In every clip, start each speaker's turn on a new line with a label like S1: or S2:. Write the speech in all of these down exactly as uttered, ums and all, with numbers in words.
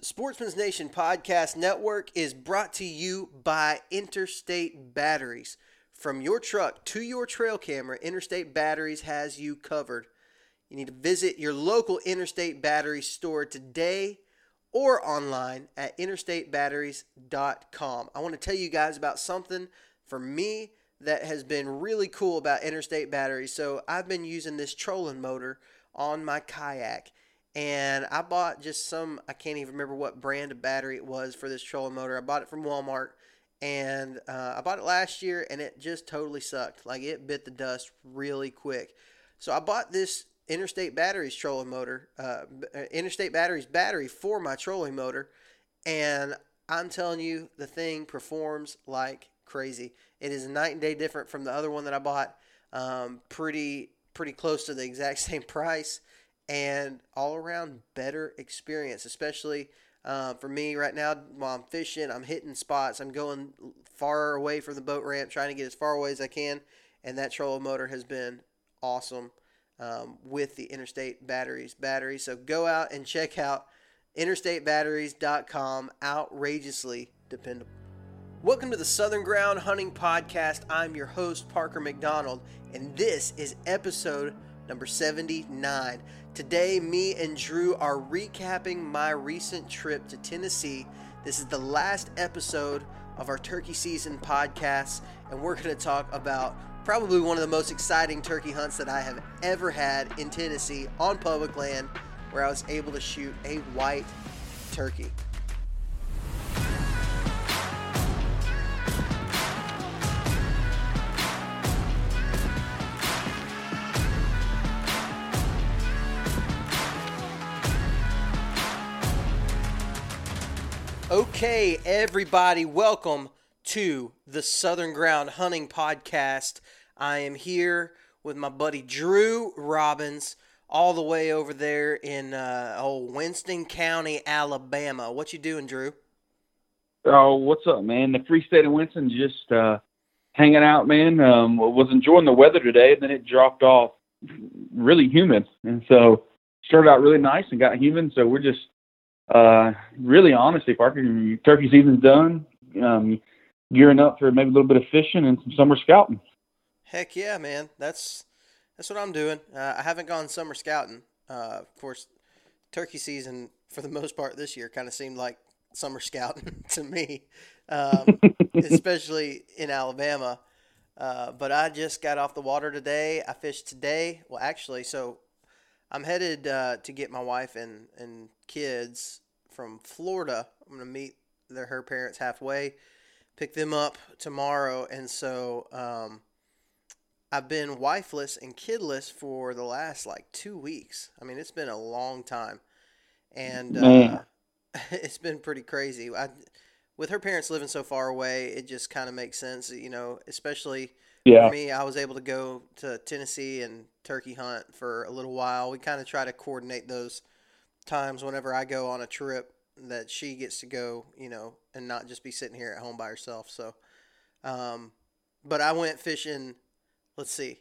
S1: Sportsman's Nation Podcast Network is brought to you by Interstate Batteries. From your truck to your trail camera, Interstate Batteries has you covered. You need to visit your local Interstate Batteries store today or online at interstate batteries dot com. I want to tell you guys about something for me that has been really cool about Interstate Batteries. So I've been using this trolling motor on my kayak. And I bought just some, I can't even remember what brand of battery it was for this trolling motor. I bought it from Walmart, and uh, I bought it last year, and it just totally sucked. Like, it bit the dust really quick. So I bought this Interstate Batteries trolling motor, uh, Interstate Batteries battery for my trolling motor, and I'm telling you, the thing performs like crazy. It is night and day different from the other one that I bought. Um, pretty, pretty close to the exact same price. And all around better experience, especially uh, for me right now while I'm fishing. I'm hitting spots. I'm going far away from the boat ramp, trying to get as far away as I can. And that trolling motor has been awesome um, with the Interstate Batteries battery. So go out and check out interstate batteries dot com. Outrageously dependable. Welcome to the Southern Ground Hunting Podcast. I'm your host, Parker McDonald, and this is episode number seventy-nine. Today, me and Drew are recapping my recent trip to Tennessee. This is the last episode of our turkey season podcast, and we're going to talk about probably one of the most exciting turkey hunts that I have ever had in Tennessee on public land, where I was able to shoot a white turkey. Okay, everybody, welcome to the Southern Ground Hunting Podcast. I am here with my buddy Drew Robbins, all the way over there in uh, old Winston County, Alabama. What you doing, Drew?
S2: Oh, what's up, man? The free state of Winston, just uh, hanging out, man. Um, was enjoying the weather today, and then it dropped off really humid, and so started out really nice and got humid. So we're just Uh, really, honestly, Parker, turkey season's done. Um, gearing up for maybe a little bit of fishing and some summer scouting.
S1: Heck yeah, man. That's that's what I'm doing. Uh, I haven't gone summer scouting. Uh, of course, turkey season for the most part this year kind of seemed like summer scouting to me, um, especially in Alabama. Uh, but I just got off the water today. I fished today. Well, actually, so I'm headed uh, to get my wife and, and kids from Florida. I'm going to meet their, her parents halfway, pick them up tomorrow. And so um, I've been wifeless and kidless for the last like two weeks. I mean, it's been a long time. And uh, it's been pretty crazy. I, with her parents living so far away, it just kind of makes sense, you know, especially
S2: yeah.
S1: for me. I was able to go to Tennessee and turkey hunt for a little while. We kind of try to coordinate those times whenever I go on a trip that she gets to go, you know, and not just be sitting here at home by herself. So, um, but I went fishing, let's see,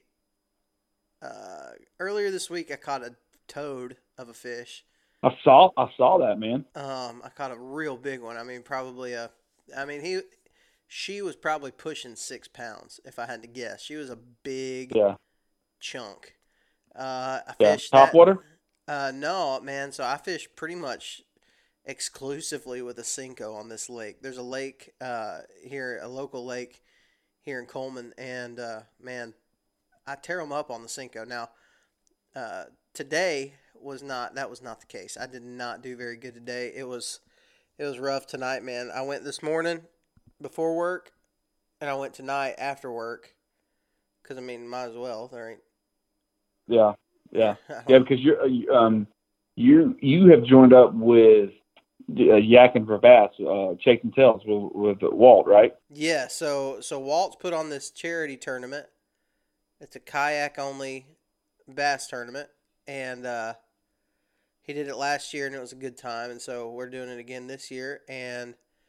S1: uh, earlier this week I caught a toad of a fish.
S2: I saw, I saw that, man.
S1: Um, I caught a real big one. I mean, probably a, I mean, he, she was probably pushing six pounds if I had to guess. She was a big
S2: yeah.
S1: chunk. Uh, I
S2: yeah.
S1: fished
S2: Top
S1: that,
S2: water?
S1: Uh, no, man. So I fish pretty much exclusively with a Senko on this lake. There's a lake uh, here, a local lake here in Coleman, and uh, man, I tear them up on the Senko. Now, uh, today was not that was not the case. I did not do very good today. It was it was rough tonight, man. I went this morning before work, and I went tonight after work. Because I mean, might as well. There ain't.
S2: Yeah. Yeah, yeah, because you're um, you you have joined up with uh, Yak and Verbass, uh, Chasing Tails with, with Walt, right?
S1: Yeah, so so Walt's put on this charity tournament. It's a kayak only bass tournament, and uh, he did it last year, and it was a good time. And so we're doing it again this year, and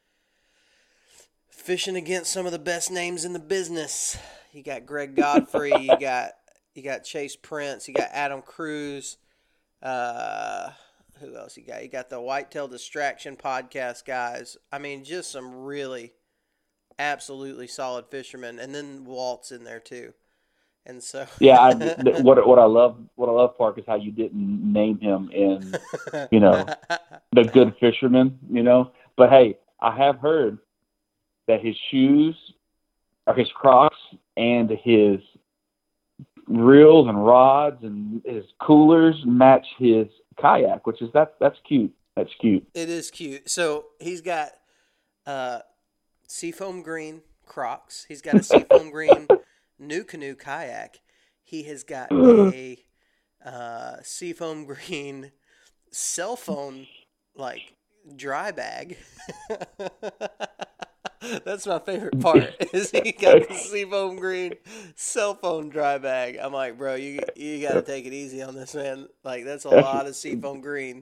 S1: fishing against some of the best names in the business. You got Greg Godfrey, you got. You got Chase Prince. You got Adam Cruz. Uh, who else you got? You got the Whitetail Distraction podcast guys. I mean, just some really absolutely solid fishermen, and then Walt's in there too. And so,
S2: yeah, I, th- what what I love what I love, Park, is how you didn't name him in, you know, the good fisherman, you know. But hey, I have heard that his shoes, or his Crocs, and his reels and rods and his coolers match his kayak, which is that that's cute. That's cute.
S1: It is cute. So he's got uh, seafoam green Crocs. He's got a seafoam green New Canoe kayak. He has got a uh, seafoam green cell phone like dry bag. That's my favorite part. Is he got the seafoam green cell phone dry bag? I'm like, bro, you you got to take it easy on this, man. Like that's a lot of seafoam green.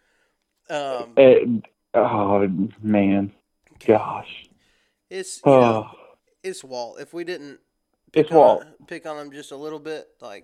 S1: Um,
S2: it, oh man, gosh,
S1: it's you
S2: oh.
S1: know, it's Walt. If we didn't pick
S2: It's
S1: on
S2: Walt.
S1: pick on him just a little bit, like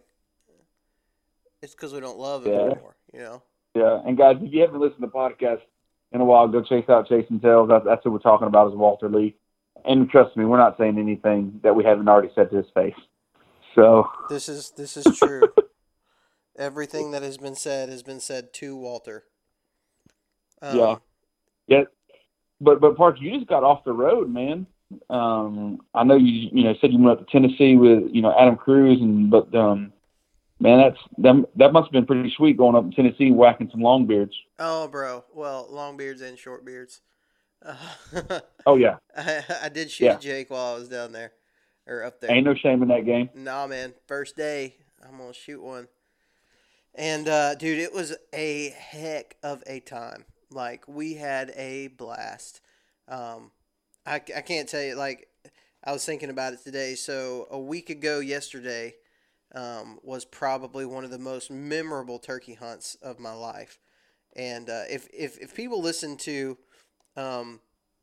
S1: it's because we don't love him
S2: Yeah.
S1: anymore. You know.
S2: Yeah, and guys, if you haven't listened to the podcast in a while, go chase out Chasing Tails. That's, that's what we're talking about is Walter Lee. And trust me, we're not saying anything that we haven't already said to his face. So
S1: This is this is true. Everything that has been said has been said to Walter. Um,
S2: yeah, yeah. But but Park, you just got off the road, man. Um, I know you you know said you went up to Tennessee with you know Adam Cruz, and but um, man, that's them that must have been pretty sweet going up to Tennessee whacking some longbeards.
S1: Oh, bro. Well, long beards and short beards. Uh,
S2: Oh yeah,
S1: I, I did shoot
S2: Yeah.
S1: a Jake while I was down there, or up there.
S2: ain't no shame in that game.
S1: Nah, man. First day, I'm gonna shoot one. And uh, dude, it was a heck of a time. Like we had a blast. Um, I I can't tell you. Like I was thinking about it today. So a week ago, yesterday, um, was probably one of the most memorable turkey hunts of my life. And uh, if if if people listen to um,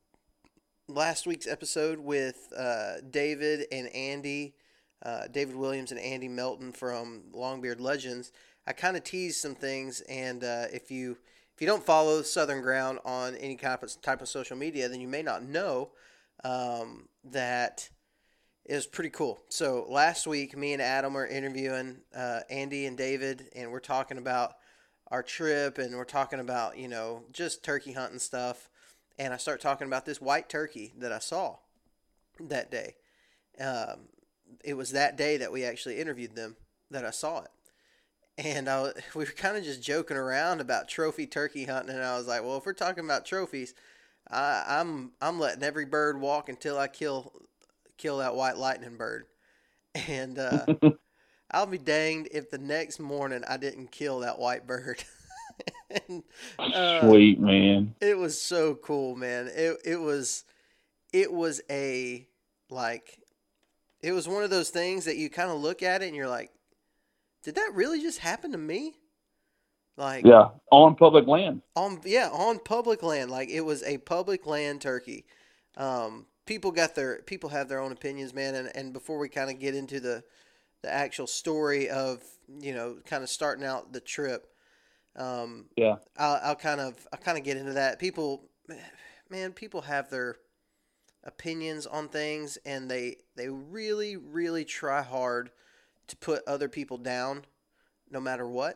S1: last week's episode with uh, David and Andy, uh, David Williams and Andy Melton from Longbeard Legends, I kind of teased some things. And uh, if you if you don't follow Southern Ground on any kind of type of social media, then you may not know um, that it was pretty cool. So last week, me and Adam were interviewing uh, Andy and David, and we're talking about our trip, and we're talking about, you know, just turkey hunting stuff. And I start talking about this white turkey that I saw that day. Um, it was that day that we actually interviewed them that I saw it. And I, was- we were kind of just joking around about trophy turkey hunting, and I was like, well, if we're talking about trophies, I, I'm I'm letting every bird walk until I kill kill that white lightning bird. And uh, I'll be danged if the next morning I didn't kill that white bird. and, uh,
S2: Sweet man.
S1: It was so cool, man. It it was it was a like it was one of those things that you kind of look at it and you're like, did that really just happen to me? Like
S2: Yeah, on public land.
S1: on yeah, on public land. Like it was a public land turkey. Um, people got their people have their own opinions, man. And, and before we kind of get into the the actual story of, you know, kind of starting out the trip, um,
S2: Yeah.
S1: I'll, I'll kind of I'll kind of get into that. People, man, people have their opinions on things, and they they really really try hard to put other people down, no matter what.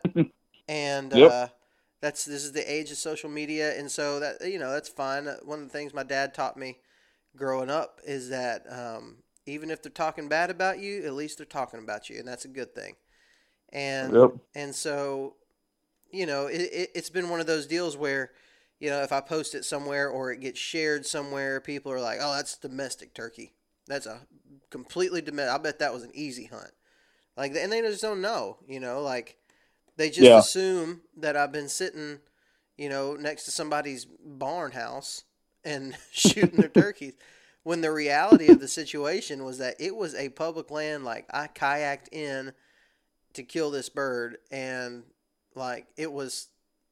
S1: And
S2: Yep.
S1: uh, that's this is the age of social media, and so that you know that's fine. One of the things my dad taught me growing up is that um, even if they're talking bad about you, at least they're talking about you, and that's a good thing. And
S2: Yep.
S1: and so, you know, it, it it's been one of those deals where, you know, if I post it somewhere or it gets shared somewhere, people are like, "Oh, that's domestic turkey. That's a completely domestic. I bet that was an easy hunt." Like, and they just don't know, you know, like they just
S2: Yeah.
S1: assume that I've been sitting, you know, next to somebody's barn house and shooting their turkeys. When the reality of the situation was that it was a public land. Like I kayaked in to kill this bird, and like it was,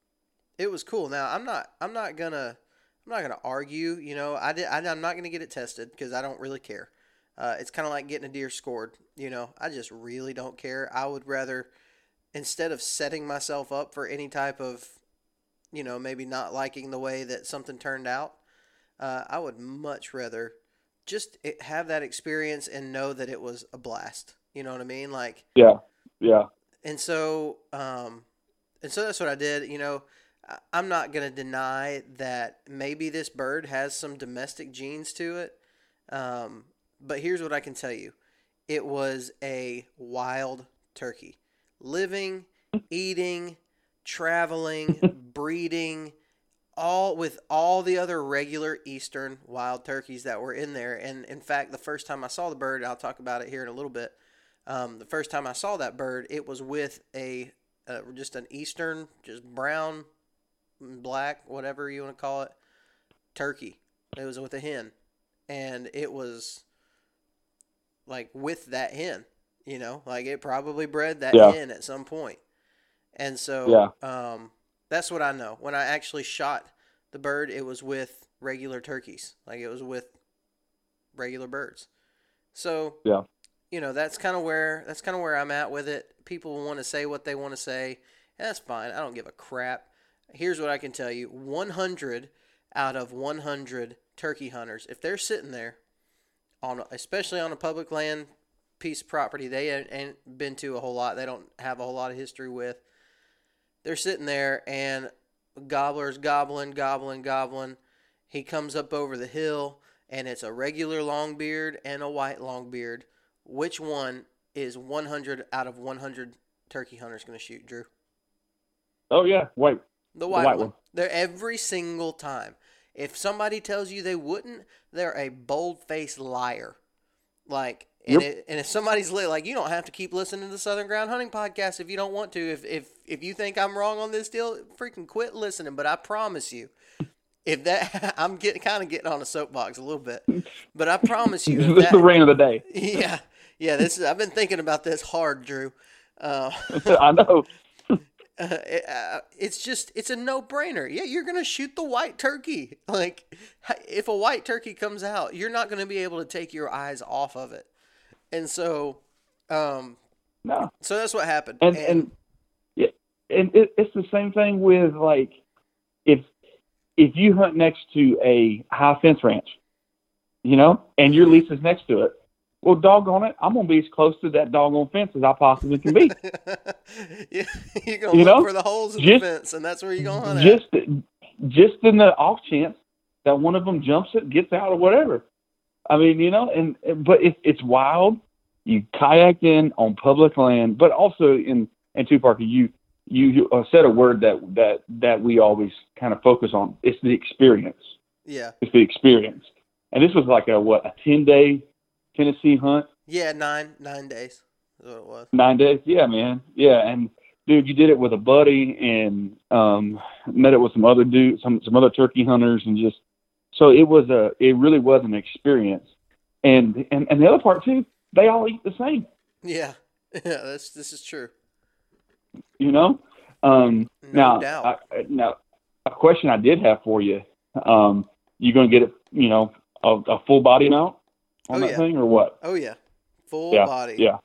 S1: it was cool. Now I'm not, I'm not gonna, I'm not gonna argue. You know, I did, I, I'm not gonna get it tested because I don't really care. Uh, it's kind of like getting a deer scored. You know, I just really don't care. I would rather, instead of setting myself up for any type of you know, maybe not liking the way that something turned out. Uh, I would much rather just it, have that experience and know that it was a blast. You know what I mean? Like,
S2: Yeah. Yeah.
S1: and so, um, and so that's what I did. You know, I- I'm not going to deny that maybe this bird has some domestic genes to it. Um, but here's what I can tell you. It was a wild turkey. Living, eating, traveling, breeding, all with all the other regular eastern wild turkeys that were in there. And in fact, the first time I saw the bird, I'll talk about it here in a little bit. Um, the first time I saw that bird, it was with a uh, just an eastern, just brown, black, whatever you want to call it, turkey. It was with a hen, and it was like with that hen, you know, like it probably bred that
S2: Yeah.
S1: hen at some point. And
S2: Yeah.
S1: so um, that's what I know. When I actually shot the bird, it was with regular turkeys, like it was with regular birds. So
S2: Yeah.
S1: you know, that's kind of where that's kind of where I'm at with it. People want to say what they want to say, and that's fine. I don't give a crap. Here's what I can tell you: one hundred out of one hundred turkey hunters, if they're sitting there on, especially on a public land piece of property they ain't been to a whole lot, they don't have a whole lot of history with, they're sitting there and gobbler's gobbling, gobbling, gobbling. He comes up over the hill, and it's a regular longbeard and a white longbeard. Which one is one hundred out of one hundred turkey hunters going to shoot, Drew?
S2: Oh yeah, white.
S1: The white,
S2: the white
S1: one.
S2: one.
S1: They're every single time. If somebody tells you they wouldn't, they're a bold-faced liar. Like, and,
S2: Yep.
S1: it, and if somebody's lit, like, you don't have to keep listening to the Southern Ground Hunting Podcast if you don't want to. If if if you think I'm wrong on this deal, freaking quit listening. But I promise you, if that, I'm getting kind of getting on a soapbox a little bit, but I promise you, if
S2: This is
S1: that,
S2: the rain of the day.
S1: yeah, yeah, this is. I've been thinking about this hard, Drew. Uh,
S2: I know.
S1: Uh, it, uh, it's just it's a no-brainer. Yeah, you're gonna shoot the white turkey. Like, if a white turkey comes out, you're not gonna be able to take your eyes off of it. And so, um,
S2: No.
S1: so that's what happened.
S2: And
S1: and,
S2: and yeah, and it, it's the same thing with like if if you hunt next to a high fence ranch, you know, and your lease is next to it. Well, doggone it, I'm gonna be as close to that doggone fence as I possibly can be.
S1: yeah, you're gonna
S2: You
S1: look
S2: know?
S1: for the holes in
S2: Just-
S1: the fence, and that's where you're gonna hunt
S2: Just
S1: at.
S2: just in the off chance that one of them jumps it, gets out, or whatever. I mean, you know, and but it, it's wild. You kayak in on public land, but also in in Two Parker, you you uh, said a word that that that we always kind of focus on. It's the experience.
S1: Yeah,
S2: It's the experience. And this was like a what a ten day Tennessee hunt.
S1: yeah, nine nine days is what it was.
S2: Nine days. Yeah, man. Yeah, and dude, you did it with a buddy and um, met it with some other dudes, some some other turkey hunters, and just so it was a it really was an experience. And and and the other part too, they all eat the same.
S1: Yeah, yeah, that's this is true.
S2: You know. Um,
S1: No
S2: now,
S1: doubt.
S2: I, now a question I did have for you. Um, you gonna get it? You know, a, a full body mount on
S1: Oh,
S2: that
S1: yeah.
S2: thing or what?
S1: Oh yeah, full
S2: Yeah,
S1: body.
S2: Yeah.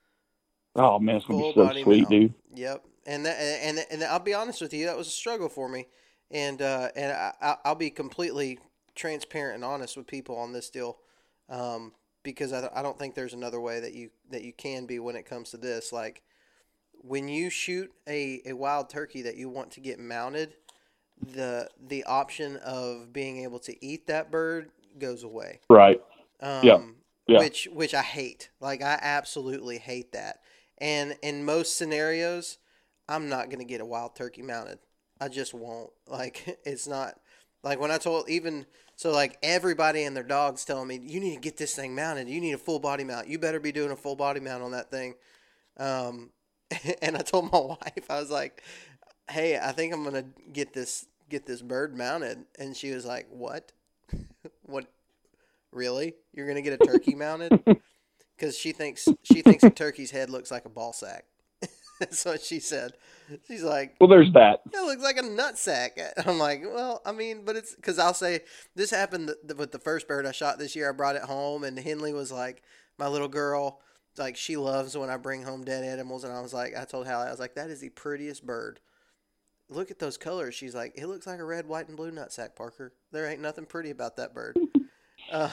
S2: Oh man, it's gonna
S1: Full
S2: be so
S1: body
S2: sweet,
S1: mount.
S2: dude.
S1: Yep, and that, and and I'll be honest with you, that was a struggle for me, and uh, and I, I- I'll be completely transparent and honest with people on this deal, um, because I, I don't think there's another way that you that you can be when it comes to this. Like when you shoot a, a wild turkey that you want to get mounted, the the option of being able to eat that bird goes away.
S2: Right.
S1: Um,
S2: Yeah, yeah.
S1: Which which I hate. Like I absolutely hate that. And in most scenarios, I'm not gonna get a wild turkey mounted. I just won't. Like it's not like when I told even so like everybody and their dogs telling me you need to get this thing mounted. You need a full body mount. You better be doing a full body mount on that thing. Um, and I told my wife I was like, hey, I think I'm gonna get this get this bird mounted. And she was like, what? What? Really? You're gonna get a turkey mounted? Because she thinks she thinks a turkey's head looks like a ball sack. That's what she said. She's like,
S2: Well, there's that.
S1: it looks like a nut sack. I'm like, well, I mean, but it's because I'll say this happened th- th- with the first bird I shot this year. I brought it home, and Henley was like, my little girl, like she loves when I bring home dead animals. And I was like, I told Hallie, I was like, that is the prettiest bird look at those colors. She's like, it looks like a red, white, and blue nutsack, Parker. There ain't nothing pretty about that bird. Uh,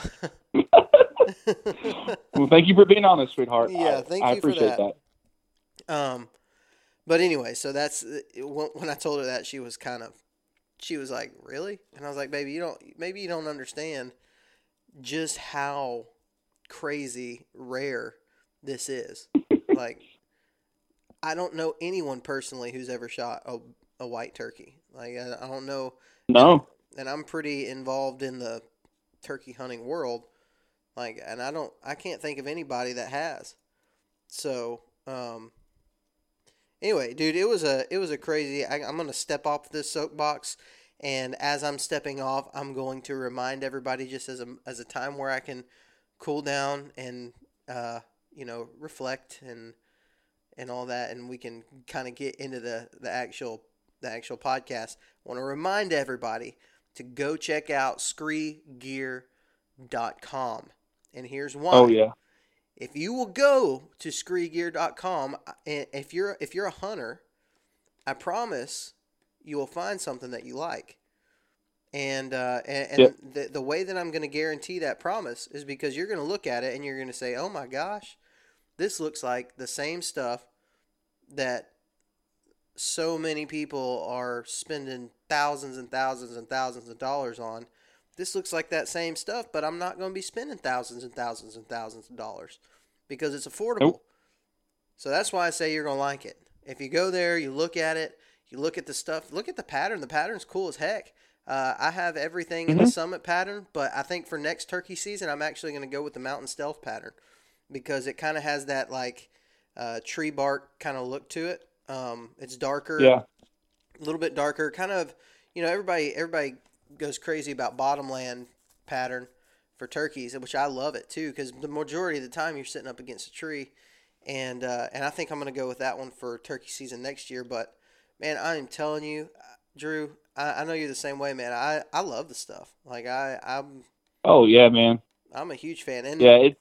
S2: Well, thank you for being honest, sweetheart.
S1: yeah,
S2: I,
S1: thank
S2: I
S1: you for
S2: appreciate
S1: that.
S2: that.
S1: Um, but anyway, so that's when when I told her that, she was kind of, she was like, really? And I was like, baby, you don't, maybe you don't understand just how crazy rare this is. Like, I don't know anyone personally who's ever shot a, a white turkey. Like, I, I don't know. And,
S2: No.
S1: and I'm pretty involved in the turkey hunting world. Like, and I don't, I can't think of anybody that has. So, um, anyway, dude, it was a, it was a crazy, I, I'm going to step off this soapbox. And as I'm stepping off, I'm going to remind everybody just as a, as a time where I can cool down and, uh, you know, reflect and, and all that, and we can kind of get into the, the actual the actual podcast. I want to remind everybody to go check out scree gear dot com. And here's why.
S2: Oh yeah.
S1: If you will go to scree gear dot com, if you're if you're a hunter, I promise you will find something that you like. And uh, and, and
S2: Yep.
S1: the the way that I'm going to guarantee that promise is because you're going to look at it and you're going to say, "Oh my gosh, this looks like the same stuff that so many people are spending thousands and thousands and thousands of dollars on. This looks like that same stuff, but I'm not going to be spending thousands and thousands and thousands of dollars because it's affordable."
S2: Nope.
S1: So that's why I say you're going to like it. If you go there, you look at it, you look at the stuff, look at the pattern. The pattern's cool as heck. Uh, I have everything
S2: Mm-hmm.
S1: in the Summit pattern, but I think for next turkey season, I'm actually going to go with the Mountain Stealth pattern because it kind of has that like uh, tree bark kind of look to it. Um, it's darker,
S2: Yeah.
S1: a little bit darker, kind of, you know, everybody everybody goes crazy about bottomland pattern for turkeys, which I love it too, because the majority of the time you're sitting up against a tree, and uh, and I think I'm going to go with that one for turkey season next year. But man, I am telling you, Drew, I, I know you're the same way, man. I, I love the stuff. Like I I'm
S2: Oh yeah, man.
S1: I'm a huge fan. And
S2: Yeah. It.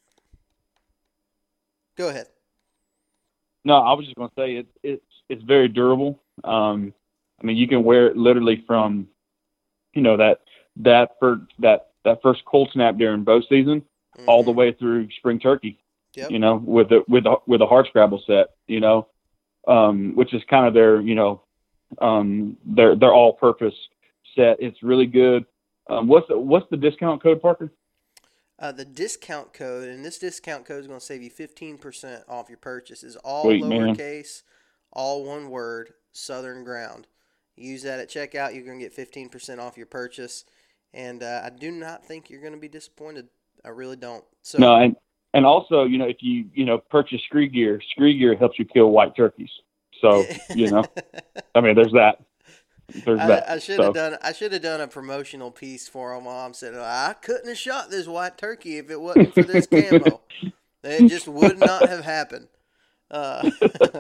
S1: go ahead.
S2: No, I was just gonna say it's it's it's very durable. Um, I mean, you can wear it literally from, you know, that that for that that first cold snap during bow season
S1: Mm-hmm.
S2: all the way through spring turkey.
S1: Yep.
S2: You know, with the with the with a hard scrabble set. You know, um, which is kind of their you know, um, their their all purpose set. It's really good. Um, what's the what's the discount code, Parker?
S1: Uh, the discount code, and this discount code is going to save you fifteen percent off your purchase, is all
S2: Sweet, man.
S1: lowercase, all one word, Southern Ground. Use that at checkout. You're going to get fifteen percent off your purchase. And uh, I do not think you're going to be disappointed. I really don't. So
S2: No, and and also, you know, if you you know purchase Scree Gear, Scree Gear helps you kill white turkeys. So you know, I mean, there's that. There's
S1: I,
S2: that.
S1: I should
S2: So,
S1: have done. I should have done a promotional piece for them. While I'm sitting, I couldn't have shot this white turkey if it wasn't for this camo. It just would not have happened. Uh,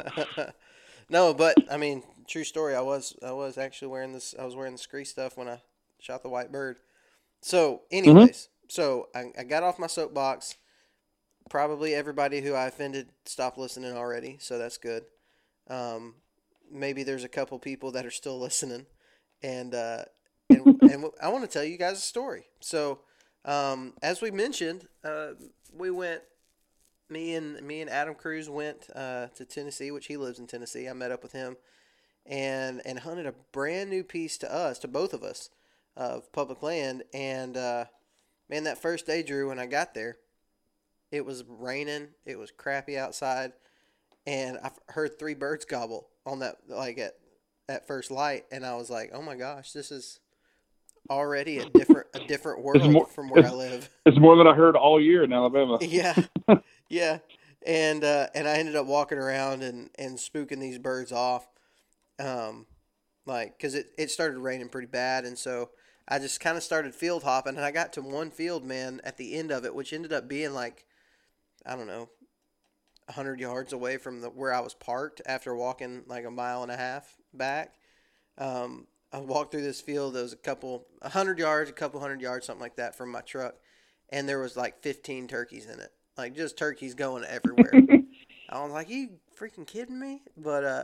S1: no, but I mean, true story. I was I was actually wearing this. I was wearing the Scree stuff when I shot the white bird. So, anyways, so I, I got off my soapbox. Probably everybody who I offended stopped listening already, so that's good. Um, maybe there's a couple people that are still listening, and uh, and, and I want to tell you guys a story. So, um, as we mentioned, uh, we went. Me and me and Adam Cruz went uh, to Tennessee, which he lives in Tennessee. I met up with him, and and hunted a brand new piece to us, to both of us, of public land. And uh, man, that first day, Drew, when I got there, it was raining. It was crappy outside, and I heard three birds gobble on that, like at at first light, and I was like, oh my gosh, this is already a different a different world
S2: more-
S1: from where I
S2: it's-
S1: live.
S2: it's more than I heard all year in Alabama.
S1: Yeah, yeah, and uh, and I ended up walking around and, and spooking these birds off, um, like because it, it started raining pretty bad, and so I just kind of started field hopping, and I got to one field, man, at the end of it, which ended up being like, I don't know, a hundred yards away from the where I was parked after walking like a mile and a half back. Um, I walked through this field. There was a couple, a hundred yards, a couple hundred yards, something like that, from my truck, and there was like fifteen turkeys in it, like just turkeys going everywhere. I was like, "You freaking kidding me?" But uh,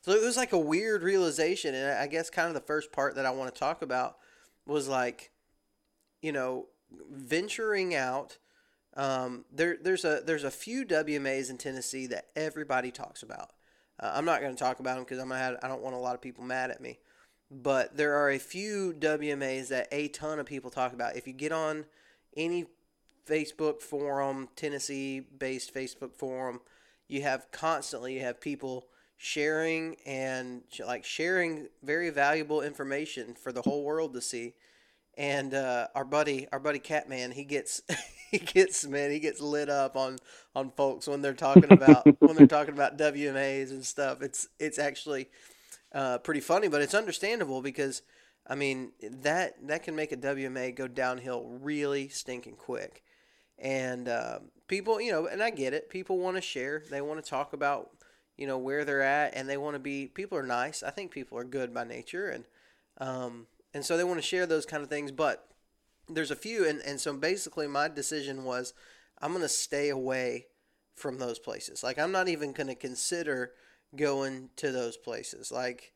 S1: So it was like a weird realization, and I guess kind of the first part that I want to talk about was like, you know, venturing out. Um, there, there's a there's a few W M As in Tennessee that everybody talks about. Uh, I'm not going to talk about them because I'm gonna have, I don't want a lot of people mad at me. But there are a few W M As that a ton of people talk about. If you get on any Facebook forum, Tennessee-based Facebook forum, you have constantly you have people sharing and like sharing very valuable information for the whole world to see. And uh, our buddy, our buddy Catman, he gets he gets man, he gets lit up on on folks when they're talking about when they're talking about W M As and stuff. It's it's actually uh, pretty funny, but it's understandable because I mean that that can make a W M A go downhill really stinking quick. And uh, people, you know, and I get it. People want to share. They want to talk about, you know, where they're at, and they want to be. People are nice. I think people are good by nature, and um, and so they want to share those kind of things. But there's a few, and and so basically my decision was, I'm gonna stay away from those places. Like I'm not even gonna consider going to those places. Like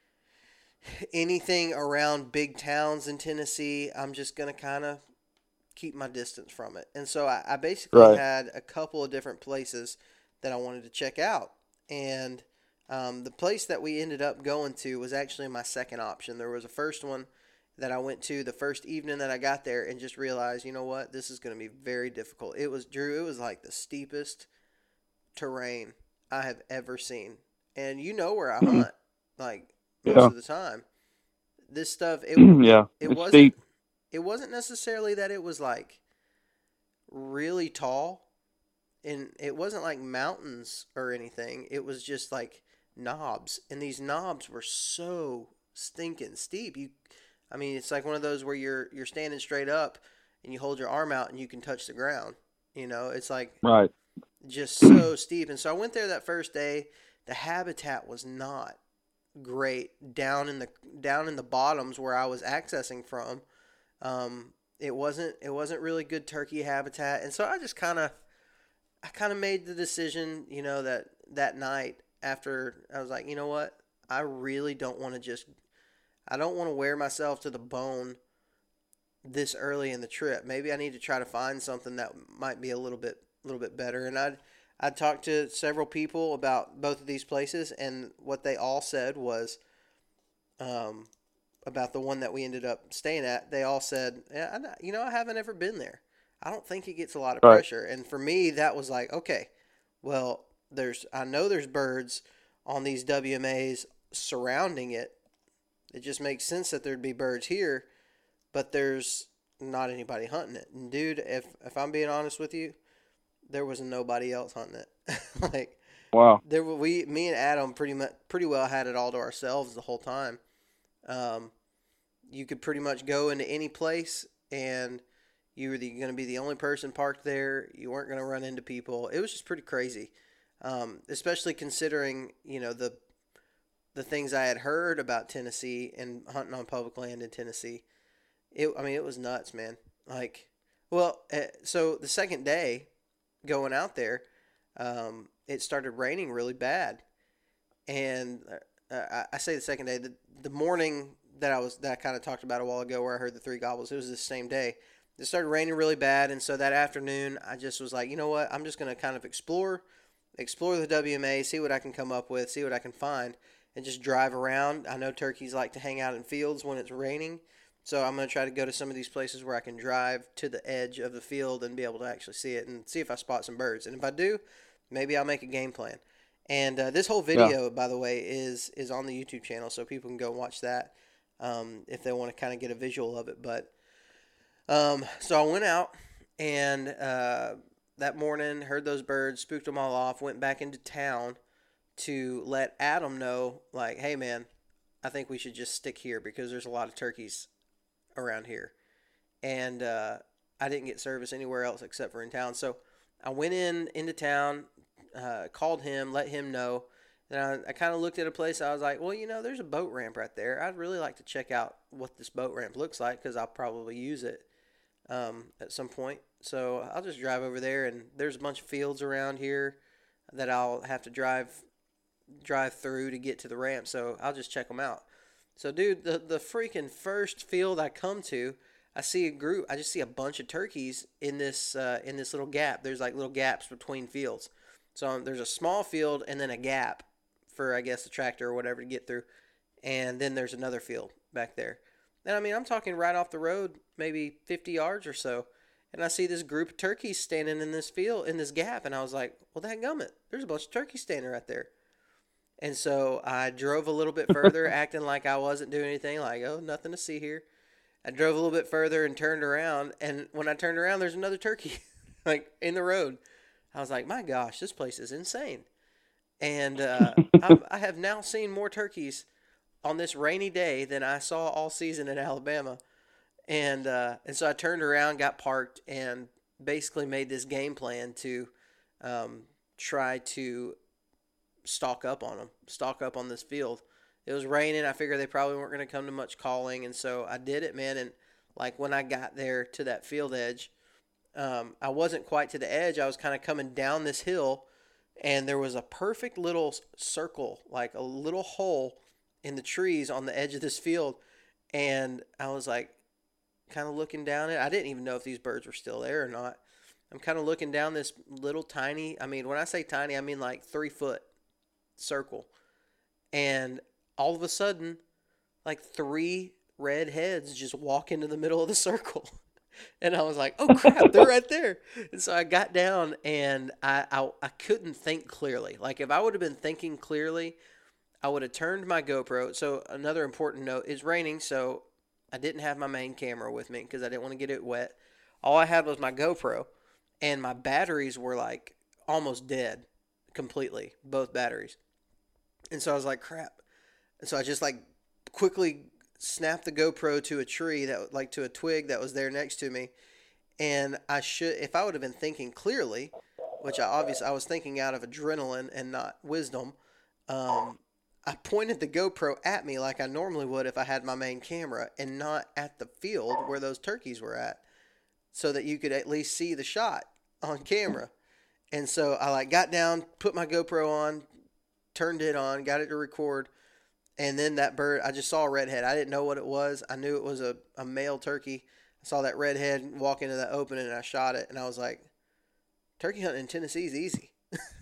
S1: anything around big towns in Tennessee, I'm just gonna kind of keep my distance from it. And so I, I basically
S2: Right.
S1: had a couple of different places that I wanted to check out. And um, the place that we ended up going to was actually my second option. There was a first one that I went to the first evening that I got there and just realized, you know what, this is going to be very difficult. It was, Drew, it was like the steepest terrain I have ever seen. And you know where I
S2: Mm.
S1: hunt, like most
S2: Yeah.
S1: of the time. This stuff, it,
S2: Yeah.
S1: it, it
S2: It's
S1: wasn't
S2: steep.
S1: it wasn't necessarily that it was like really tall, and it wasn't like mountains or anything. It was just like knobs, and these knobs were so stinking steep. You, I mean, it's like one of those where you're you're standing straight up and you hold your arm out and you can touch the ground. You know, it's like
S2: Right.
S1: just so steep. And so I went there that first day. The habitat was not great down in the down in the bottoms where I was accessing from. Um, it wasn't it wasn't really good turkey habitat, and so I just kind of I kind of made the decision, you know, that that night after I was like, you know what, I really don't want to just I don't want to wear myself to the bone this early in the trip. Maybe I need to try to find something that might be a little bit a little bit better. And I I talked to several people about both of these places, and what they all said was, um, about the one that we ended up staying at. They all said, yeah, I, you know, I haven't ever been there. I don't think it gets a lot of
S2: Right.
S1: pressure. And for me, that was like, okay, well, there's I know there's birds on these W M As surrounding it. It just makes sense that there'd be birds here, but there's not anybody hunting it. And dude, if if I'm being honest with you, there was nobody else hunting it. Like
S2: Wow.
S1: there were we me and Adam pretty much pretty well had it all to ourselves the whole time. Um, you could pretty much go into any place, and you were going to be the only person parked there. You weren't going to run into people. It was just pretty crazy, um, especially considering, you know, the the things I had heard about Tennessee and hunting on public land in Tennessee. It, I mean, it was nuts, man. Like, well, uh, so the second day going out there, um, it started raining really bad, and uh, I, I say the second day, the the morning that I was that I kind of talked about a while ago, where I heard the three gobbles. It was the same day. It started raining really bad, and so that afternoon, I just was like, you know what? I'm just gonna kind of explore, explore the W M A, see what I can come up with, see what I can find, and just drive around. I know turkeys like to hang out in fields when it's raining, so I'm gonna try to go to some of these places where I can drive to the edge of the field and be able to actually see it and see if I spot some birds. And if I do, maybe I'll make a game plan. And uh, this whole
S2: Yeah.
S1: video, by the way, is is on the YouTube channel, so people can go watch that um, if they want to kind of get a visual of it. But um, so I went out, and uh, that morning heard those birds, spooked them all off, went back into town to let Adam know, like, hey man, I think we should just stick here because there's a lot of turkeys around here, and uh, I didn't get service anywhere else except for in town. So I went in into town, uh, called him, let him know. Then I, I kind of looked at a place. I was like, well, you know, there's a boat ramp right there. I'd really like to check out what this boat ramp looks like because I'll probably use it um, at some point. So I'll just drive over there, and there's a bunch of fields around here that I'll have to drive drive through to get to the ramp, so I'll just check them out. So, dude, the the freaking first field I come to, I see a group. I just see a bunch of turkeys in this uh, in this little gap. There's like little gaps between fields. So um, there's a small field and then a gap for, I guess, the tractor or whatever to get through, and then there's another field back there. And I mean, I'm talking right off the road, maybe fifty yards or so, and I see this group of turkeys standing in this field in this gap, and I was like, well, that gummit, there's a bunch of turkeys standing right there. And so I drove a little bit further, acting like I wasn't doing anything, like, oh, nothing to see here. I drove a little bit further and turned around, and when I turned around, there's another turkey, like, in the road. I was like, my gosh, this place is insane. And uh, I, I have now seen more turkeys on this rainy day than I saw all season in Alabama. And uh, and so I turned around, got parked, and basically made this game plan to um, try to stalk up on them, stalk up on this field. It was raining. I figured they probably weren't going to come to much calling, and so I did it, man. And like when I got there to that field edge, um, I wasn't quite to the edge. I was kind of coming down this hill, and there was a perfect little circle, like a little hole in the trees on the edge of this field. And I was like, kind of looking down it. I didn't even know if these birds were still there or not. I'm kind of looking down this little tiny, I mean, when I say tiny, I mean like three foot circle. And all of a sudden, like three red heads just walk into the middle of the circle. And I was like, oh crap, they're right there. And so I got down, and I, I, I couldn't think clearly. Like if I would have been thinking clearly, I would have turned my GoPro. So another important note, it's raining, so I didn't have my main camera with me because I didn't want to get it wet. All I had was my GoPro, and my batteries were like almost dead completely, both batteries. And so I was like, crap. And so I just like quickly snapped the GoPro to a tree that like to a twig that was there next to me. And I should, if I would have been thinking clearly, which I obviously I was thinking out of adrenaline and not wisdom, um, I pointed the GoPro at me like I normally would if I had my main camera, and not at the field where those turkeys were at, so that you could at least see the shot on camera. And so I like got down, put my GoPro on, turned it on, got it to record, and then that bird, I just saw a redhead. I didn't know what it was. I knew it was a, a male turkey. I saw that redhead walk into that opening, and I shot it, and I was like, turkey hunting in Tennessee is easy.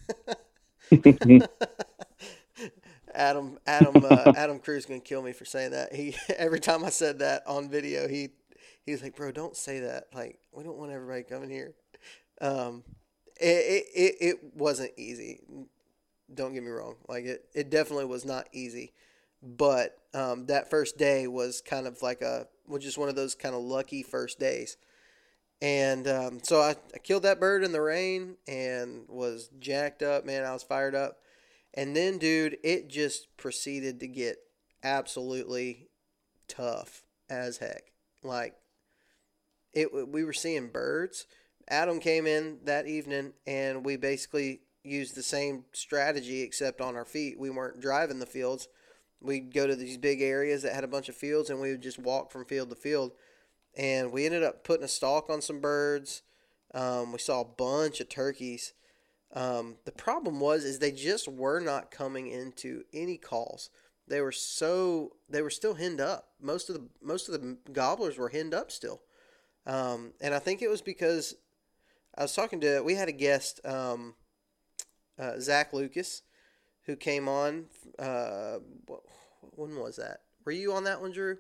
S1: Adam Adam uh, Adam Cruz gonna kill me for saying that. He every time I said that on video, he he was like, "Bro, don't say that. Like, we don't want everybody coming here." Um, it it it wasn't easy. Don't get me wrong. Like it it definitely was not easy. But um, that first day was kind of like a was just one of those kind of lucky first days. And um, so I, I killed that bird in the rain and was jacked up, man. I was fired up. And then, dude, it just proceeded to get absolutely tough as heck. Like, it, we were seeing birds. Adam came in that evening, and we basically used the same strategy, except on our feet. We weren't driving the fields. We'd go to these big areas that had a bunch of fields, and we would just walk from field to field. And we ended up putting a stalk on some birds. Um, we saw a bunch of turkeys. Um, the problem was is they just were not coming into any calls. They were so they were still henned up. Most of the most of the gobblers were henned up still, um, and I think it was because I was talking to we had a guest, um, uh, Zach Lucas, who came on. Uh, when was that? Were you on that one, Drew?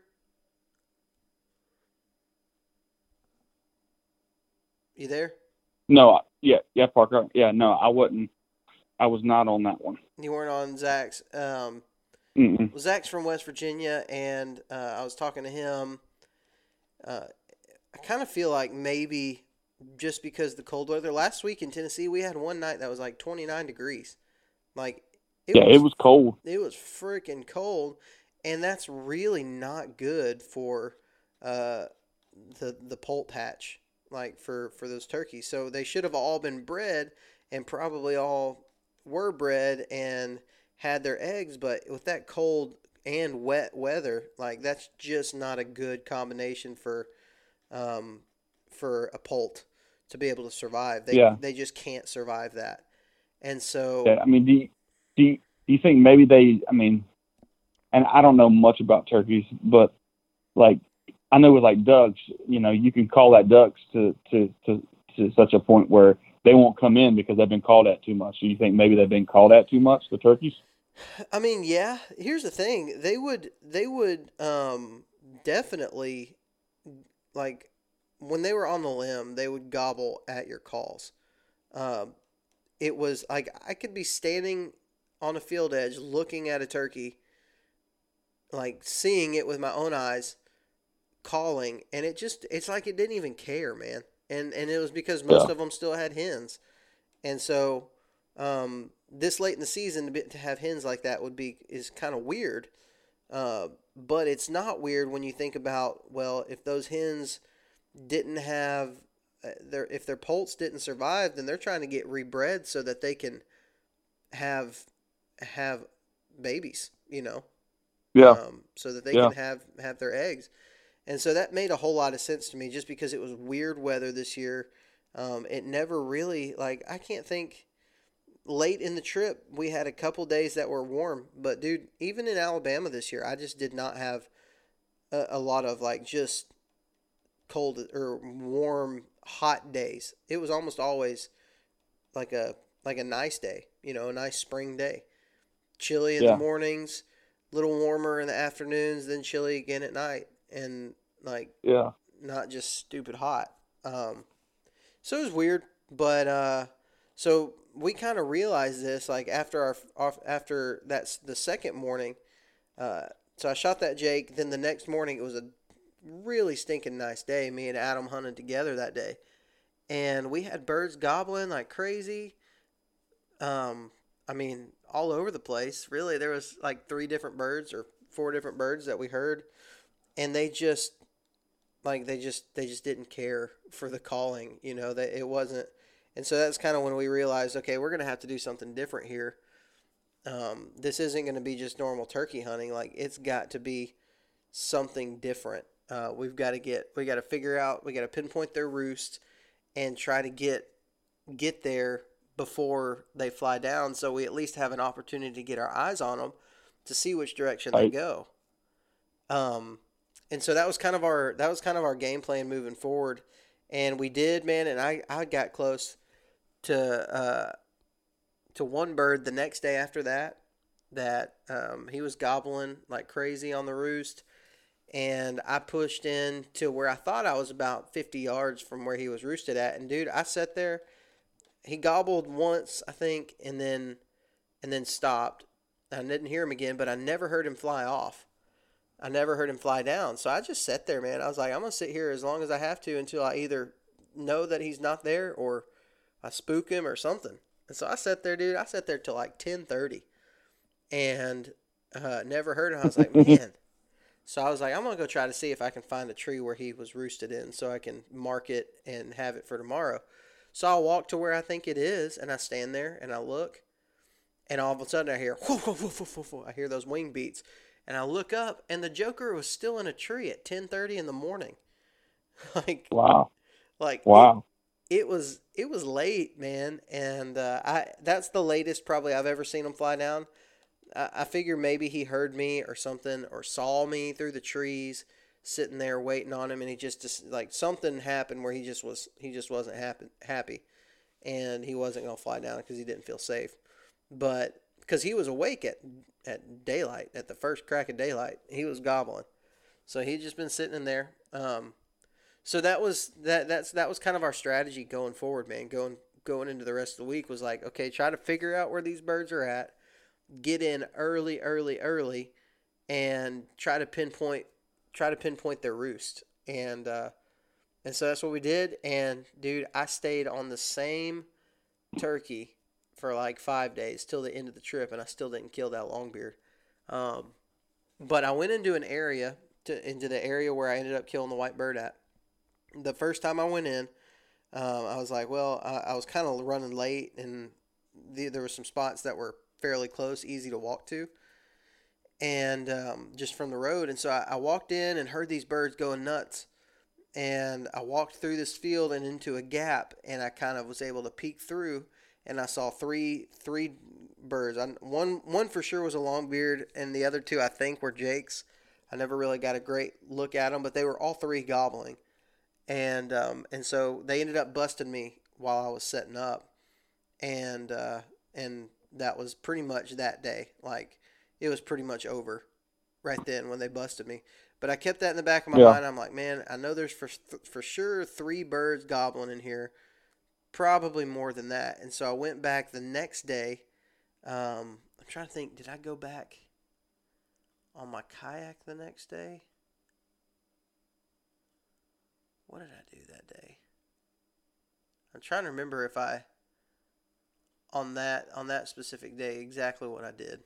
S1: You there?
S2: No, yeah, yeah, Parker. Yeah, no, I wasn't. I was not on that one.
S1: You weren't on Zach's. Um,
S2: Mm-mm.
S1: well, Zach's from West Virginia, and uh, I was talking to him. Uh, I kind of feel like maybe just because the cold weather. Last week in Tennessee, we had one night that was like twenty-nine degrees. Like
S2: it yeah, was, it was cold.
S1: It was freaking cold, and that's really not good for uh, the the poult hatch. Like for, for those turkeys. So they should have all been bred, and probably all were bred and had their eggs, but with that cold and wet weather, like that's just not a good combination for um for a poult to be able to survive. They
S2: yeah.
S1: they just can't survive that. And so
S2: yeah, I mean, do you, do you, do you think maybe they, I mean, and I don't know much about turkeys, but like, I know with like ducks, you know, you can call that ducks to, to, to, to such a point where they won't come in because they've been called at too much. So you think maybe they've been called at too much, the turkeys?
S1: I mean, yeah. Here's the thing: they would, they would, um, definitely, like, when they were on the limb, they would gobble at your calls. Um, it was like I could be standing on a field edge looking at a turkey, like seeing it with my own eyes, calling, and it just, it's like it didn't even care, man. And and it was because most
S2: Yeah.
S1: of them still had hens. And so, um, this late in the season to, be, to have hens like that would be is kind of weird. Uh, but it's not weird when you think about, well, if those hens didn't have uh, their if their poults didn't survive, then they're trying to get rebred so that they can have have babies, you know,
S2: Yeah.
S1: um, so that they
S2: Yeah.
S1: can have have their eggs. And so that made a whole lot of sense to me, just because it was weird weather this year. Um, it never really, like, I can't think. Late in the trip, we had a couple days that were warm, but dude, even in Alabama this year, I just did not have a, a lot of like just cold or warm, hot days. It was almost always like a like a nice day, you know, a nice spring day. Chilly in the
S2: Yeah.
S1: mornings, a little warmer in the afternoons, then chilly again at night, and like
S2: Yeah.
S1: not just stupid hot. Um, so it was weird, but uh, so we kind of realized this like after our off after that's the second morning. Uh, so I shot that Jake. Then the next morning it was a really stinking nice day. Me and Adam hunted together that day, and we had birds gobbling like crazy. Um, I mean, all over the place. Really, there was like three different birds or four different birds that we heard, and they just like they just they just didn't care for the calling. You know, that it wasn't. And so that's kind of when we realized, okay, we're gonna have to do something different here. Um, this isn't gonna be just normal turkey hunting. Like it's got to be something different. Uh, we've got to get we got to figure out we got to pinpoint their roost and try to get get there before they fly down, so we at least have an opportunity to get our eyes on them to see which direction they
S2: Right.
S1: go. Um, and so that was kind of our that was kind of our game plan moving forward, and we did, man. And I I got close to uh, to one bird the next day after that that um, he was gobbling like crazy on the roost, and I pushed in to where I thought I was about fifty yards from where he was roosted at, and dude, I sat there. He gobbled once, I think, and then and then stopped. I didn't hear him again, but I never heard him fly off. I never heard him fly down. So I just sat there, man. I was like, I'm gonna sit here as long as I have to until I either know that he's not there or I spook him or something. And so I sat there, dude. I sat there till like ten thirty, and uh, never heard him. I was like, man. So I was like, I'm gonna go try to see if I can find a tree where he was roosted in, so I can mark it and have it for tomorrow. So I walk to where I think it is, and I stand there and I look, and all of a sudden I hear, whoo, whoo, whoo, whoo, whoo, whoo. I hear those wing beats, and I look up, and the Joker was still in a tree at ten thirty in the morning. like,
S2: Wow.
S1: like it,
S2: Wow.
S1: it was, it was late, man, and uh, I that's the latest probably I've ever seen him fly down. I, I figure maybe he heard me or something, or saw me through the trees, sitting there waiting on him, and he just, just like something happened where he just was he just wasn't happy happy, and he wasn't gonna fly down because he didn't feel safe, but because he was awake at at daylight, at the first crack of daylight, he was gobbling, so he'd just been sitting in there. Um, so that was that that's that was kind of our strategy going forward, man. Going going into the rest of the week was like, okay, try to figure out where these birds are at, get in early, early, early, and try to pinpoint try to pinpoint their roost. And uh, and so that's what we did. And dude, I stayed on the same turkey for like five days till the end of the trip, and I still didn't kill that longbeard. Um, but I went into an area to into the area where I ended up killing the white bird at. The first time I went in, um, I was like, well, I, I was kind of running late, and the, there were some spots that were fairly close, easy to walk to, and um, just from the road. And so I, I walked in and heard these birds going nuts. And I walked through this field and into a gap, and I kind of was able to peek through, and I saw three three birds. I, one one for sure was a longbeard, and the other two I think were jakes. I never really got a great look at them, but they were all three gobbling, and um, and so they ended up busting me while I was setting up, and uh, and that was pretty much that day. Like it was pretty much over right then when they busted me. But I kept that in the back of my
S2: Yeah.
S1: mind. I'm like, man, I know there's for for sure three birds gobbling in here, probably more than that. And so I went back the next day. Um, I'm trying to think, did I go back on my kayak the next day? What did I do that day? I'm trying to remember if I on that on that specific day exactly what I did.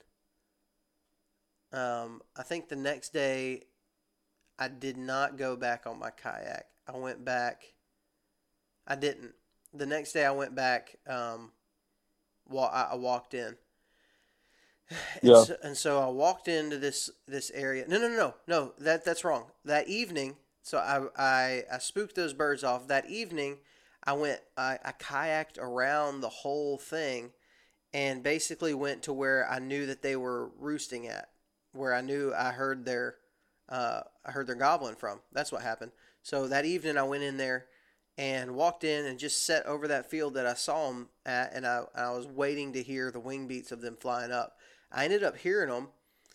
S1: Um, I think the next day I did not go back on my kayak. I went back. I didn't. The next day I went back. Um, wa- I, I walked in. And,
S2: Yeah.
S1: so, and so I walked into this this area. No, no, no, no, no. That that's wrong. That evening, so I I, I spooked those birds off. That evening, I went. I, I kayaked around the whole thing, and basically went to where I knew that they were roosting at, where I knew I heard their uh, I heard their gobbling from. That's what happened. So that evening, I went in there and walked in and just sat over that field that I saw them at, and I I was waiting to hear the wing beats of them flying up. I ended up hearing them,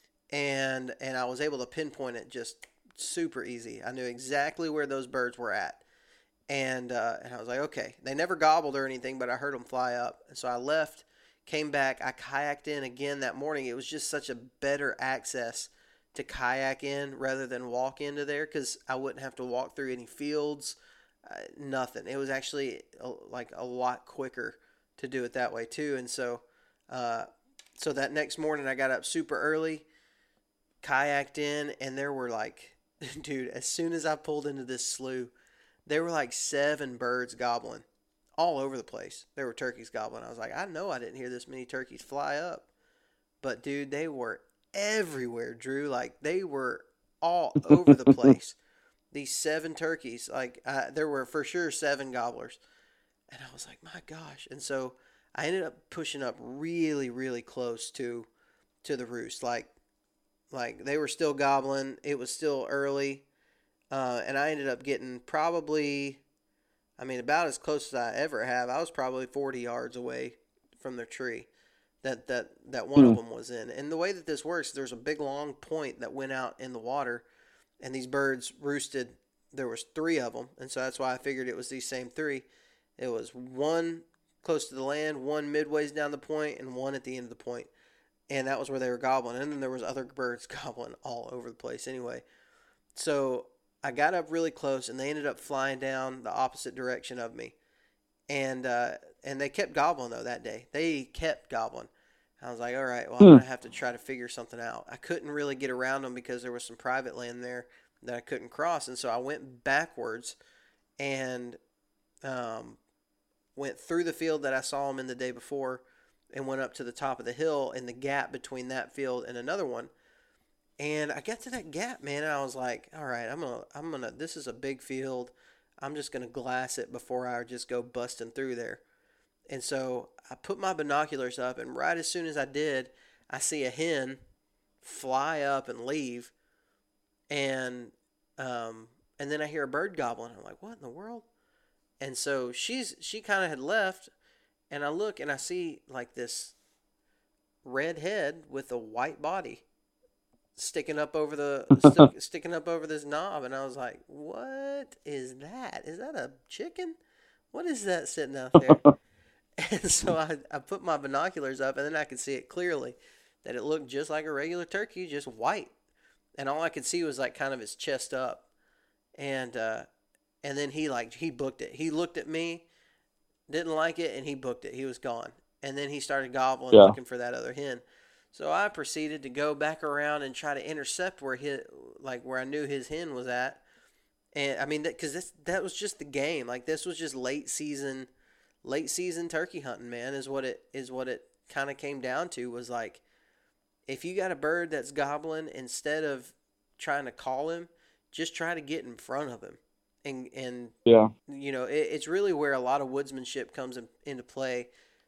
S1: and and I was able to pinpoint it just super easy. I knew exactly where those birds were at, and uh, and I was like, okay, they never gobbled or anything, but I heard them fly up, and so I left, came back, I kayaked in again that morning. It was just such a better access to kayak in rather than walk into there because I wouldn't have to walk through any fields, uh, nothing. It was actually a, like a lot quicker to do it that way too, and so. Uh, So that next morning, I got up super early, kayaked in, and there were like, dude, as soon as I pulled into this slough, there were like seven birds gobbling all over the place. There were turkeys gobbling. I was like, I know I didn't hear this many turkeys fly up. But, dude, they were everywhere, Drew. Like, they were all over the place. These seven turkeys, like, uh, there were for sure seven gobblers. And I was like, my gosh. And so I ended up pushing up really, really close to to the roost. Like, like they were still gobbling. It was still early, uh, and I ended up getting probably, I mean, about as close as I ever have. I was probably forty yards away from their tree that that that one
S2: Hmm.
S1: of them was in. And the way that this works, there's a big long point that went out in the water, and these birds roosted. There was three of them, and so that's why I figured it was these same three. It was one close to the land, one midways down the point, and one at the end of the point. And that was where they were gobbling. And then there was other birds gobbling all over the place anyway. So I got up really close, and they ended up flying down the opposite direction of me. And uh, and they kept gobbling, though, that day. They kept gobbling. I was like, all right, well, I'm
S2: Hmm.
S1: going to have to try to figure something out. I couldn't really get around them because there was some private land there that I couldn't cross. And so I went backwards and um, went through the field that I saw them in the day before and went up to the top of the hill in the gap between that field and another one. And I got to that gap, man, and I was like, all right, I'm gonna I'm gonna this is a big field. I'm just gonna glass it before I just go busting through there. And so I put my binoculars up, and right as soon as I did, I see a hen fly up and leave, and um and then I hear a bird gobbling. I'm like, what in the world? And so she's she kind of had left, and I look and I see like this red head with a white body sticking up over the stick, sticking up over this knob, and I was like, "What is that? Is that a chicken? What is that sitting out there?" And so I, I put my binoculars up, and then I could see it clearly that it looked just like a regular turkey, just white, and all I could see was like kind of his chest up, and uh, and then he like he booked it. He looked at me, didn't like it, and he booked it. He was gone, and then he started gobbling,
S2: Yeah.
S1: looking for that other hen. So I proceeded to go back around and try to intercept where his, like where I knew his hen was at, and I mean that because this that was just the game. Like this was just late season, late season turkey hunting. Man, is what it is what it kind of came down to was like, if you got a bird that's gobbling, instead of trying to call him, just try to get in front of him, and and
S2: Yeah.
S1: you know it, it's really where a lot of woodsmanship comes in, into play.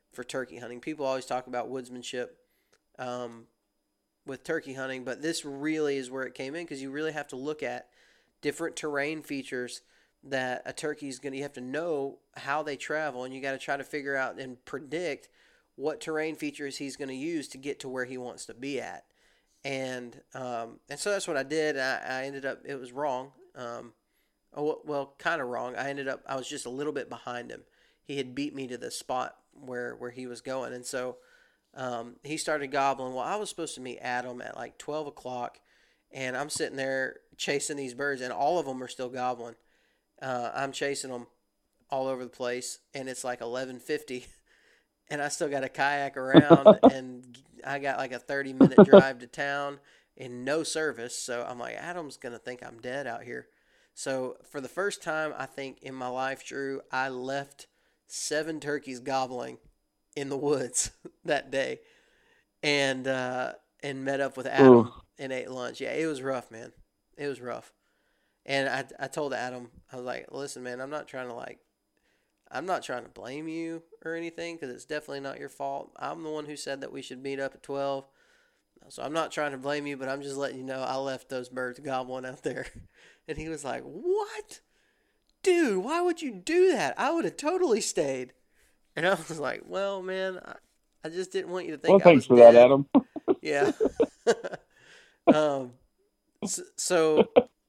S1: for turkey hunting. People always talk about woodsmanship um, with turkey hunting, but this really is where it came in because you really have to look at different terrain features that a turkey is going to, you have to know how they travel, and you got to try to figure out and predict what terrain features he's going to use to get to where he wants to be at. And um, and so that's what I did. I, I ended up, it was wrong. Um, oh, well, kind of wrong. I ended up, I was just a little bit behind him. He had beat me to the spot where, where he was going. And so um, he started gobbling. Well, I was supposed to meet Adam at like twelve o'clock, and I'm sitting there chasing these birds, and all of them are still gobbling. Uh, I'm chasing them all over the place, and it's like eleven fifty, and I still got a kayak around, and I got like a thirty minute drive to town in no service. So I'm like, Adam's going to think I'm dead out here. So for the first time, I think in my life, Drew, I left seven turkeys gobbling in the woods that day, and uh, and met up with Adam Ooh. and ate lunch. Yeah, it was rough, man. It was rough. And I I told Adam, I was like, listen, man, I'm not trying to like, I'm not trying to blame you or anything because it's definitely not your fault. I'm the one who said that we should meet up at twelve. So I'm not trying to blame you, but I'm just letting you know I left those birds gobbling out there. And he was like, what? Dude, why would you do that? I would have totally stayed. And I was like, well, man, I, I just didn't want you to think
S2: well,
S1: I was
S2: dead.
S1: Well,
S2: thanks for
S1: that, Adam. yeah. um. So, so,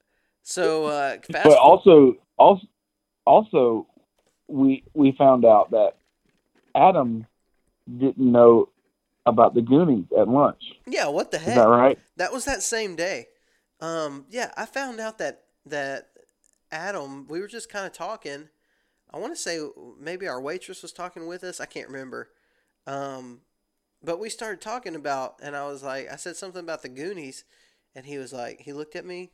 S1: so uh, fast
S2: but also, also, also, we we found out that Adam didn't know about the Goonies at lunch.
S1: Yeah, what the heck?
S2: Is that right?
S1: That was that same day. Um, yeah, I found out that that Adam, we were just kind of talking. I want to say maybe our waitress was talking with us. I can't remember. Um, but we started talking about, and I was like, I said something about the Goonies, and he was like, he looked at me.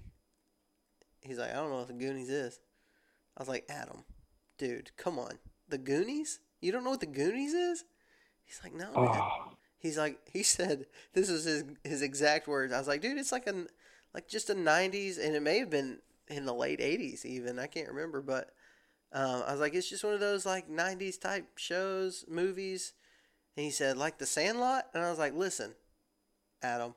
S1: He's like, I don't know what the Goonies is. I was like, Adam, dude, come on. The Goonies? You don't know what the Goonies is? He's like, no, man.
S2: Oh.
S1: He's like, he said, this was his his exact words. I was like, dude, it's like a, like just a nineties, and it may have been in the late eighties even. I can't remember, but um, I was like, it's just one of those like nineties type shows, movies. And he said, like The Sandlot? And I was like, listen, Adam,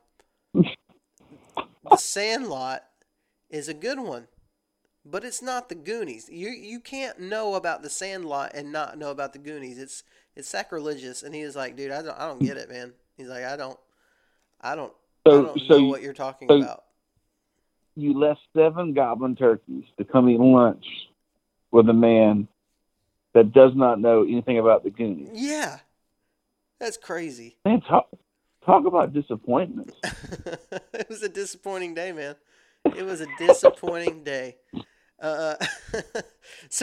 S1: The Sandlot is a good one, but it's not the Goonies. You you can't know about The Sandlot and not know about the Goonies. It's it's sacrilegious. And he was like, dude, I don't I don't get it, man. He's like, I don't I don't
S2: so,
S1: I don't
S2: so
S1: know
S2: you,
S1: what you're talking
S2: so
S1: about.
S2: You left seven goblin turkeys to come eat lunch with a man that does not know anything about the Goonies.
S1: Yeah. That's crazy.
S2: Man, talk talk about disappointment.
S1: It was a disappointing day, man. It was a disappointing day. Uh, so,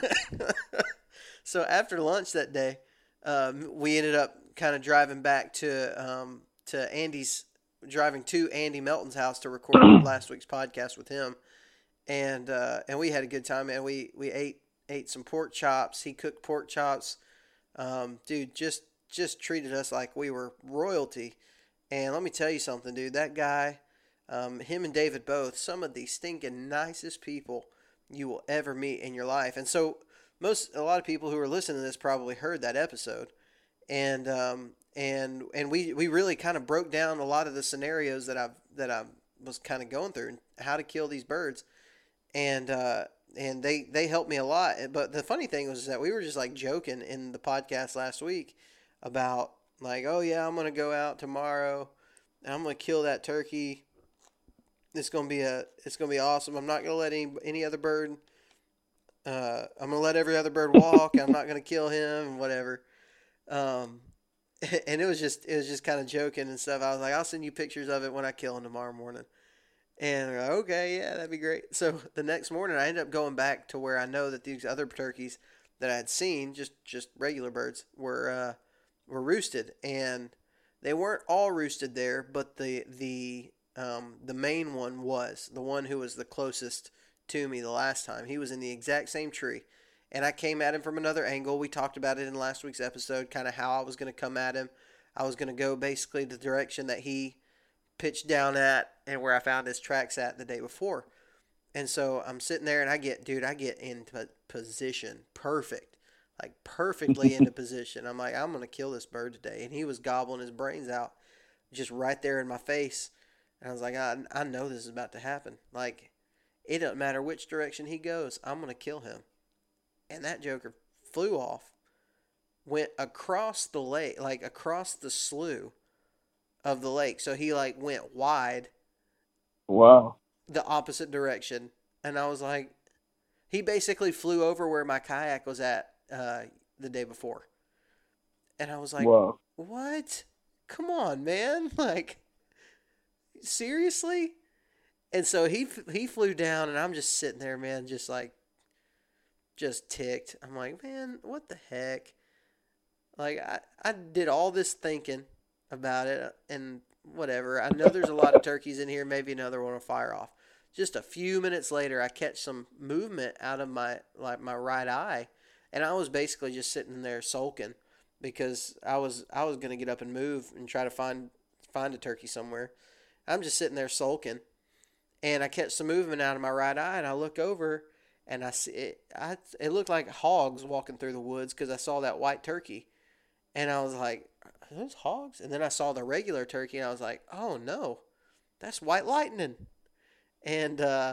S1: so after lunch that day, um, we ended up kind of driving back to um, to Andy's, driving to Andy Melton's house to record last week's podcast with him, and uh, and we had a good time, man. We we ate ate some pork chops. He cooked pork chops. Um, dude, just just treated us like we were royalty. And let me tell you something, dude. That guy. Um, him and David both, some of the stinking nicest people you will ever meet in your life. And so most, a lot of people who are listening to this probably heard that episode. And, um, and, and we, we really kind of broke down a lot of the scenarios that I've, that I was kind of going through and how to kill these birds. And, uh, and they, they helped me a lot. But the funny thing was that we were just like joking in the podcast last week about like, oh yeah, I'm going to go out tomorrow and I'm going to kill that turkey. It's gonna be a. It's gonna be awesome. I'm not gonna let any any other bird. Uh, I'm gonna let every other bird walk. I'm not gonna kill him and whatever. Um, and it was just it was just kind of joking and stuff. I was like, I'll send you pictures of it when I kill him tomorrow morning. And they're like, okay, yeah, that'd be great. So the next morning, I ended up going back to where I know that these other turkeys that I had seen, just just regular birds, were uh, were roosted, and they weren't all roosted there, but the the Um, the main one was the one who was the closest to me the last time. He was in the exact same tree, and I came at him from another angle. We talked about it in last week's episode, kind of how I was going to come at him. I was going to go basically the direction that he pitched down at and where I found his tracks at the day before. And so I'm sitting there and I get, dude, I get in position perfect. like perfectly into position. I'm like, I'm gonna kill this bird today, and he was gobbling his brains out, just right there in my face. And I was like, I, I know this is about to happen. Like, it doesn't matter which direction he goes, I'm gonna kill him. And that joker flew off, went across the lake, like across the slough of the lake. So he like went wide.
S2: Wow.
S1: The opposite direction. And I was like, he basically flew over where my kayak was at uh, the day before. And I was like,
S2: wow.
S1: what? Come on, man. Like, seriously? And so he he flew down, and I'm just sitting there, man, just like, just ticked. I'm like, man, what the heck? Like, I, I did all this thinking about it, and whatever. I know there's a lot of turkeys in here. Maybe another one will fire off. Just a few minutes later, I catch some movement out of my like my right eye, and I was basically just sitting there sulking because I was I was gonna get up and move and try to find find a turkey somewhere. I'm just sitting there sulking, and I catch some movement out of my right eye, and I look over, and I see it. I it looked like hogs walking through the woods because I saw that white turkey, and I was like, "Are those hogs?" And then I saw the regular turkey, and I was like, "Oh no, that's white lightning." And uh,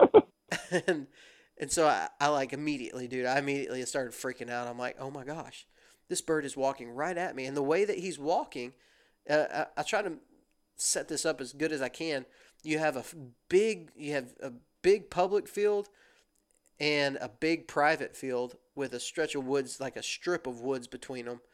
S1: and and so I, I like immediately, dude. I immediately started freaking out. I'm like, oh my gosh, this bird is walking right at me, and the way that he's walking, uh, I, I try to set this up as good as I can. You have a big, you have a big public field and a big private field with a stretch of woods, like a strip of woods between them,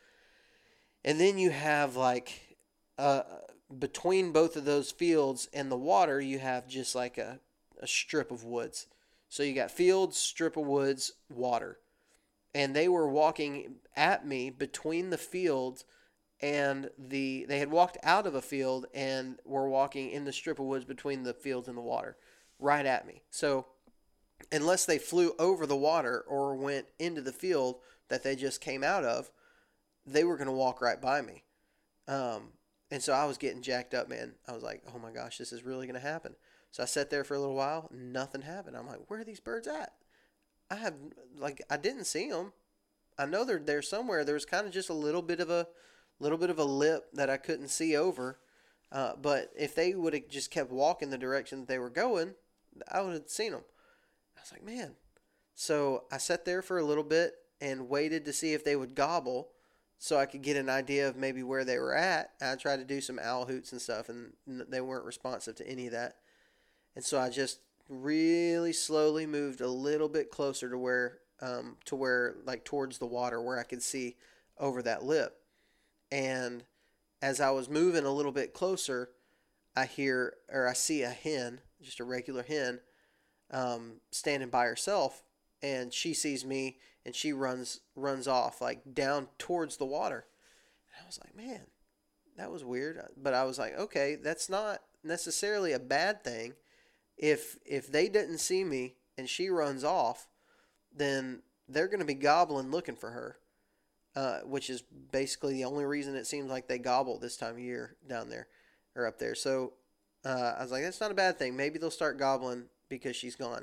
S1: and then you have like uh between both of those fields and the water, you have just like a, a strip of woods. So you got fields, strip of woods, water. And they were walking at me between the fields and the, they had walked out of a field and were walking in the strip of woods between the fields and the water, right at me. So unless they flew over the water or went into the field that they just came out of, they were going to walk right by me. Um, And so I was getting jacked up, man. I was like, oh my gosh, this is really going to happen. So I sat there for a little while. Nothing happened. I'm like, where are these birds at? I have, like, I didn't see them. I know they're there somewhere. There was kind of just a little bit of a, little bit of a lip that I couldn't see over. Uh, but if they would have just kept walking the direction that they were going, I would have seen them. I was like, man. So I sat there for a little bit and waited to see if they would gobble, so I could get an idea of maybe where they were at. I tried to do some owl hoots and stuff, and they weren't responsive to any of that. And so I just really slowly moved a little bit closer to where, um, to where, like towards the water, where I could see over that lip. And as I was moving a little bit closer, I hear, or I see a hen, just a regular hen, um, standing by herself, and she sees me, and she runs runs off like down towards the water. And I was like, man, that was weird. But I was like, okay, that's not necessarily a bad thing. If if they didn't see me and she runs off, then they're going to be gobbling looking for her, uh, which is basically the only reason it seems like they gobble this time of year down there or up there. So uh, I was like, that's not a bad thing. Maybe they'll start gobbling because she's gone.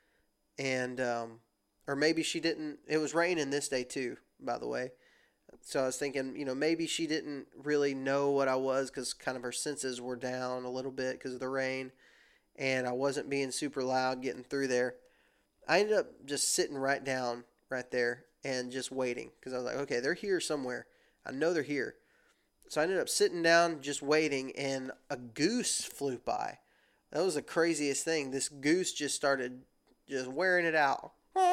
S1: And um, or maybe she didn't. It was raining this day too, by the way. So I was thinking, you know, maybe she didn't really know what I was because kind of her senses were down a little bit because of the rain, and I wasn't being super loud getting through there. I ended up just sitting right down right there and just waiting because I was like, okay, they're here somewhere. I know they're here. So I ended up sitting down just waiting, and a goose flew by. That was the craziest thing. This goose just started just wearing it out.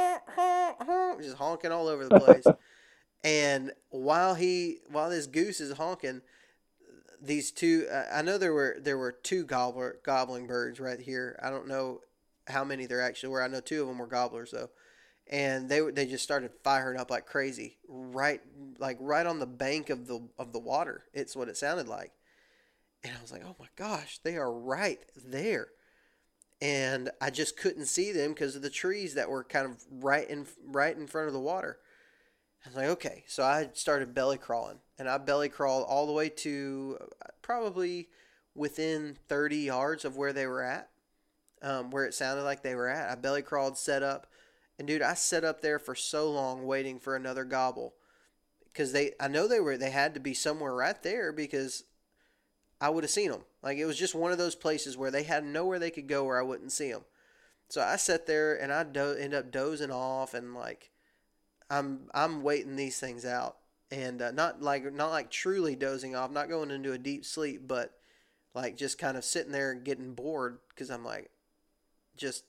S1: Just honking all over the place. And while he, while this goose is honking, these two, uh, I know there were there were two gobbler gobbling birds right here. I don't know how many there actually were. I know two of them were gobblers though, and they they just started firing up like crazy, right like right on the bank of the of the water. It's what it sounded like, and I was like, oh my gosh, they are right there. And I just couldn't see them because of the trees that were kind of right in right in front of the water. I was like, okay. So I started belly crawling, and I belly crawled all the way to probably within thirty yards of where they were at, um, where it sounded like they were at. I belly crawled, set up, And dude, I sat up there for so long waiting for another gobble because they, I know they were, they had to be somewhere right there because I would have seen them. Like it was just one of those places where they had nowhere they could go where I wouldn't see them. So I sat there and I do- end up dozing off and like I'm I'm waiting these things out and uh, not like not like truly dozing off, not going into a deep sleep, but like just kind of sitting there and getting bored because I'm like just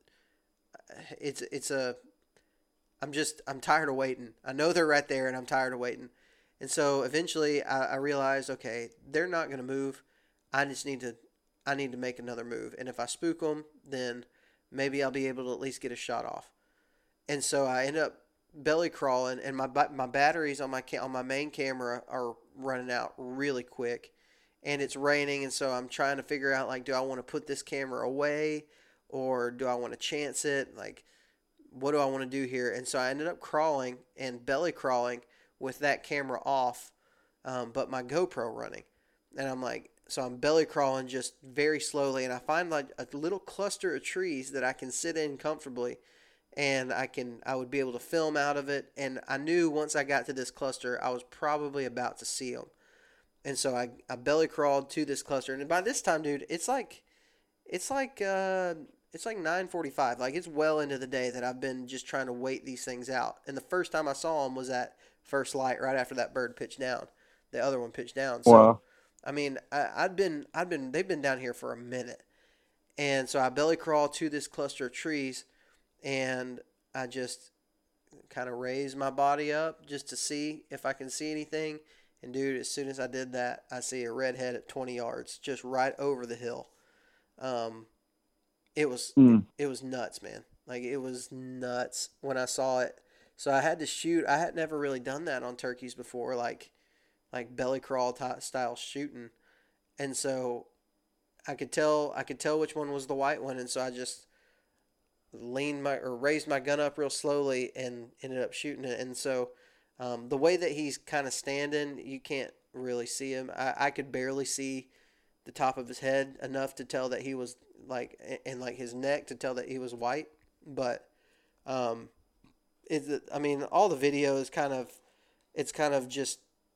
S1: it's it's a I'm just I'm tired of waiting. I know they're right there and I'm tired of waiting. And so eventually I, I realized, okay, they're not going to move. I just need to I need to make another move. And if I spook them, then maybe I'll be able to at least get a shot off. And so I end up belly crawling, and my my batteries on my on my main camera are running out really quick, and it's raining, and so I'm trying to figure out like, do I want to put this camera away, or do I want to chance it? Like, what do I want to do here? And so I ended up crawling and belly crawling with that camera off, um, but my GoPro running, and I'm like, so I'm belly crawling just very slowly, and I find like a little cluster of trees that I can sit in comfortably, and I can I would be able to film out of it. And I knew once I got to this cluster, I was probably about to see them. And so I, I belly crawled to this cluster, and by this time, dude, it's like it's like uh, it's like nine forty-five. Like it's well into the day that I've been just trying to wait these things out. And the first time I saw them was at first light, right after that bird pitched down. The other one pitched down. So
S2: Wow.
S1: I mean, I, I'd been I'd been they've been down here for a minute, and so I belly crawled to this cluster of trees, and I just kind of raised my body up just to see if I can see anything. And dude, as soon as I did that, I see a redhead at twenty yards, just right over the hill. Um, it was
S2: Mm.
S1: it was nuts, man. Like it was nuts when I saw it. So I had to shoot. I had never really done that on turkeys before, like like belly crawl ty- style shooting, and so I could tell I could tell which one was the white one, and so I just leaned my or raised my gun up real slowly and ended up shooting it. And so um, the way that he's kind of standing, you can't really see him. I, I could barely see the top of his head enough to tell that he was like and like his neck to tell that he was white. But um, it's I mean all the video is kind of it's kind of just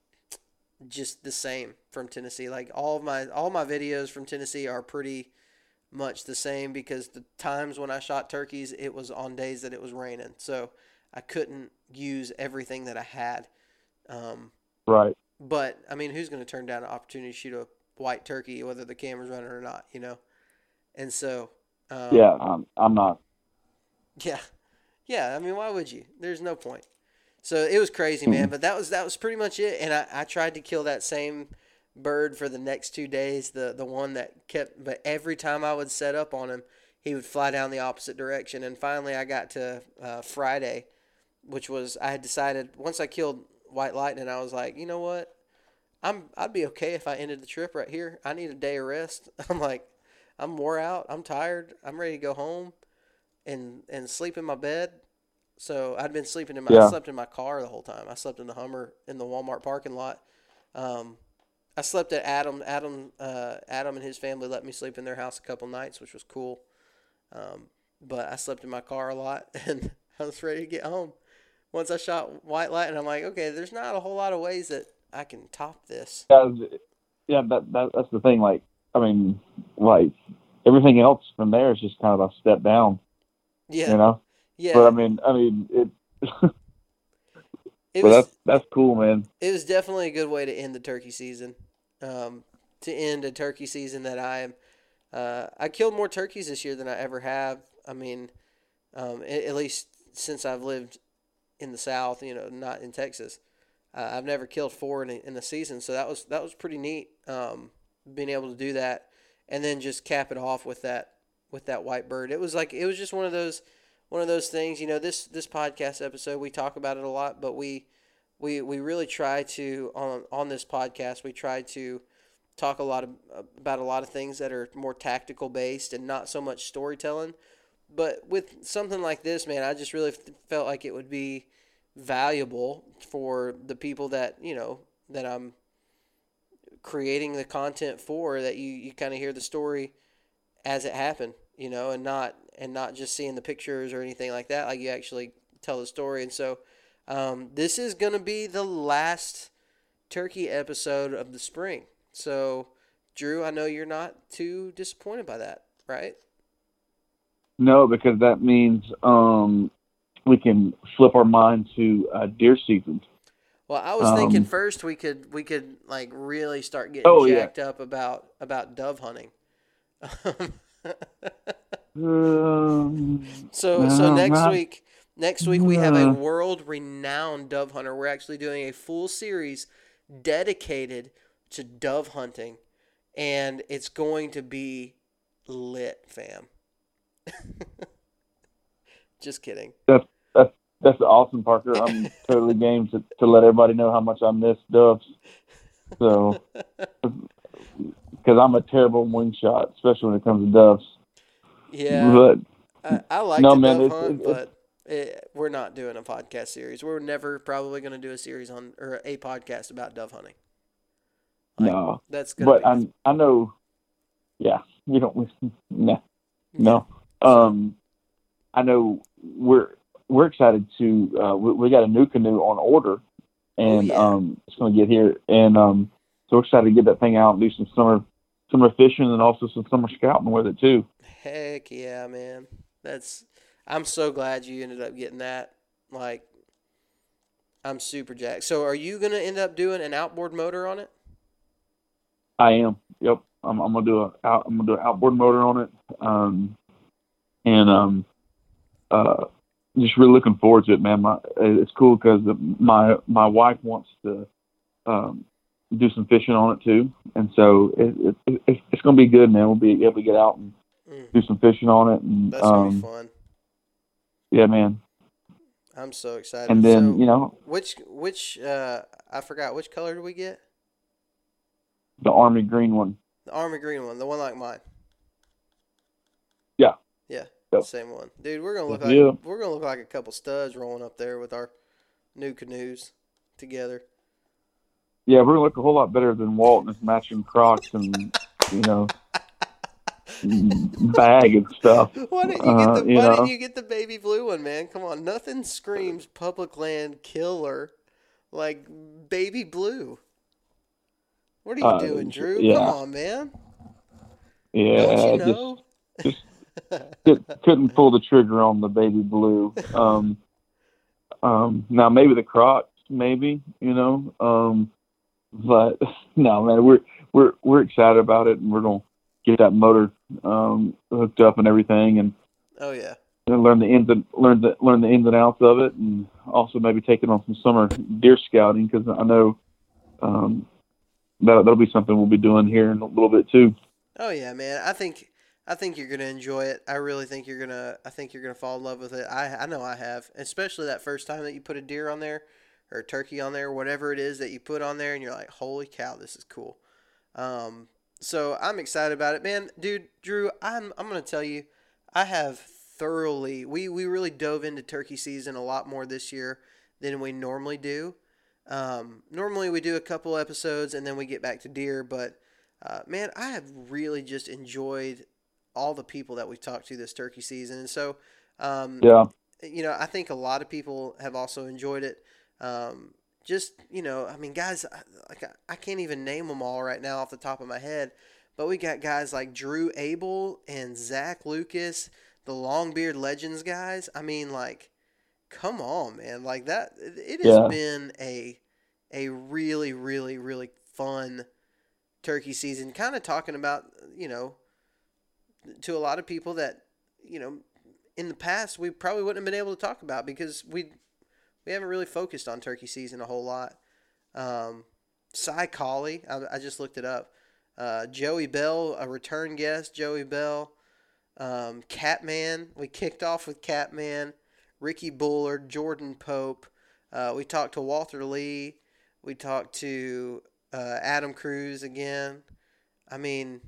S1: just the same from Tennessee. Like all of my all my videos from Tennessee are pretty much the same because the times when I shot turkeys, it was on days that it was raining, so I couldn't use everything that I had. Um,
S2: Right.
S1: but I mean, who's going to turn down an opportunity to shoot a white turkey, whether the camera's running or not? You know, and so um,
S2: Yeah, I'm, I'm not.
S1: yeah, yeah. I mean, why would you? There's no point. So it was crazy, man.
S2: Mm.
S1: But that was that was pretty much it. And I, I tried to kill that same bird for the next two days. The the one that kept, but every time I would set up on him, he would fly down the opposite direction. And finally, I got to uh, Friday, which was I had decided once I killed White Lightning, I was like, you know what? I'm I'd be okay if I ended the trip right here. I need a day of rest. I'm like, I'm wore out. I'm tired. I'm ready to go home and and sleep in my bed. So I'd been sleeping in my, I
S2: Yeah.
S1: slept in my car the whole time. I slept in the Hummer in the Walmart parking lot. Um, I slept at Adam. Adam, uh, Adam and his family let me sleep in their house a couple nights, which was cool. Um, but I slept in my car a lot, and I was ready to get home. Once I shot White Light, and I'm like, okay, there's not a whole lot of ways that I can top this.
S2: Yeah, yeah that, that that's the thing. Like, I mean, like everything else from there is just kind of a step down,
S1: Yeah,
S2: you know.
S1: yeah.
S2: But I mean, I mean, it.
S1: It
S2: But
S1: was
S2: that's that's cool, man.
S1: it was definitely a good way to end the turkey season. Um, to end a turkey season that I am, uh, I killed more turkeys this year than I ever have. I mean, um, at, at least since I've lived in the South, you know, not in Texas. Uh, I've never killed four in a, in a season, so that was that was pretty neat. Um, being able to do that, and then just cap it off with that with that white bird. It was like it was just one of those one of those things. You know, this this podcast episode we talk about it a lot, but we we we really try to on on this podcast we try to talk a lot of, about a lot of things that are more tactical based and not so much storytelling. But with something like this, man, I just really felt like it would be valuable for the people that, you know, that I'm creating the content for, that you, you kind of hear the story as it happened, you know, and not and not just seeing the pictures or anything like that. Like you actually tell the story. And so um, this is going to be the last turkey episode of the spring. So, Drew, I know you're not too disappointed by that, right?
S2: No, because that means um, we can flip our mind to uh, deer season.
S1: Well, I was
S2: um,
S1: thinking first we could we could like really start getting
S2: oh,
S1: jacked
S2: yeah.
S1: up about about dove hunting.
S2: um,
S1: so so
S2: no,
S1: next
S2: not,
S1: week next week we have a
S2: uh,
S1: world renowned dove hunter. We're actually doing a full series dedicated to dove hunting, and it's going to be lit, fam. Just kidding.
S2: that's that's that's awesome, Parker. I'm totally game to, to let everybody know how much I miss doves. So, because I'm a terrible wing shot, especially when it comes to doves.
S1: Yeah,
S2: But
S1: I, I like
S2: no,
S1: to
S2: man,
S1: dove
S2: it's,
S1: hunt,
S2: it's
S1: but it, we're not doing a podcast series. We're never probably going to do a series on or a podcast about dove hunting. Like,
S2: no.
S1: that's gonna
S2: But
S1: be.
S2: I I know, yeah, we don't. We, no,
S1: Yeah.
S2: no. Um, I know we're we're excited to. Uh, we, we got a new canoe on order, and
S1: Oh, yeah.
S2: um, it's going to get here, and um, so we're excited to get that thing out and do some summer summer fishing and also some summer scouting with it too.
S1: Heck yeah, man. That's. I'm so glad you ended up getting that. Like, I'm super jacked. So, are you gonna end up doing an outboard motor on it?
S2: I am. Yep. I'm, I'm gonna do a out, I'm gonna do an outboard motor on it, um, and um, uh, just really looking forward to it, man. My it's cool because my my wife wants to um, do some fishing on it too, and so it, it, it, it's gonna be good, man. We'll be able to get out and
S1: Mm,
S2: do some fishing on it, and
S1: that's gonna be
S2: um,
S1: fun.
S2: yeah, man.
S1: I'm so excited.
S2: And then
S1: so,
S2: you know
S1: which which uh, I forgot which color did we get?
S2: the army green one.
S1: The army green one, the one like mine.
S2: Yeah.
S1: Yeah,
S2: Yep.
S1: same one, dude. We're gonna look like
S2: Yeah.
S1: we're gonna look like a couple studs rolling up there with our new canoes together.
S2: Yeah, we're gonna look a whole lot better than Walt and his matching Crocs and you know bag and stuff.
S1: Why didn't you
S2: Uh,
S1: get the
S2: you
S1: Why
S2: know,
S1: didn't you get the baby blue one, man? Come on, nothing screams public land killer like baby blue. What are you
S2: uh,
S1: doing, Drew?
S2: yeah,
S1: Come on, man.
S2: yeah,
S1: Don't you
S2: just
S1: know?
S2: just could, couldn't pull the trigger on the baby blue. Um, um, now maybe the Crocs, maybe you know, um, but no, man, we're we're we're excited about it, and we're gonna get that motor um, hooked up and everything, and
S1: Oh yeah.
S2: and learn the ins and learn the learn the ins and outs of it, and also maybe take it on some summer deer scouting because I know um, that that'll be something we'll be doing here in a little bit too.
S1: Oh yeah, man. I think I think you're gonna enjoy it. I really think you're gonna. I think you're gonna fall in love with it. I I know I have, especially that first time that you put a deer on there, or a turkey on there, whatever it is that you put on there, and you're like, holy cow, this is cool. Um, so I'm excited about it, man. Dude, Drew, I'm I'm gonna tell you, I have thoroughly. We we really dove into turkey season a lot more this year than we normally do. Um, normally we do a couple episodes and then we get back to deer, but uh, man, I have really just enjoyed all the people that we've talked to this turkey season, and so um,
S2: Yeah,
S1: you know, I think a lot of people have also enjoyed it. Um, just you know, I mean, guys, I- like I I can't even name them all right now off the top of my head, but we got guys like Drew Abel and Zach Lucas, the Longbeard Legends guys. I mean, like, come on, man, like that. It has
S2: yeah,
S1: been a a really, really, really fun turkey season. Kind of talking about, you know, to a lot of people that, you know, in the past we probably wouldn't have been able to talk about because we we haven't really focused on turkey season a whole lot. Um, Cy Colley, I, I just looked it up. Uh, Joey Bell, a return guest, Joey Bell. Um, Catman, we kicked off with Catman. Ricky Bullard, Jordan Pope. Uh, we talked to Walter Lee. We talked to uh, Adam Cruz again. I mean,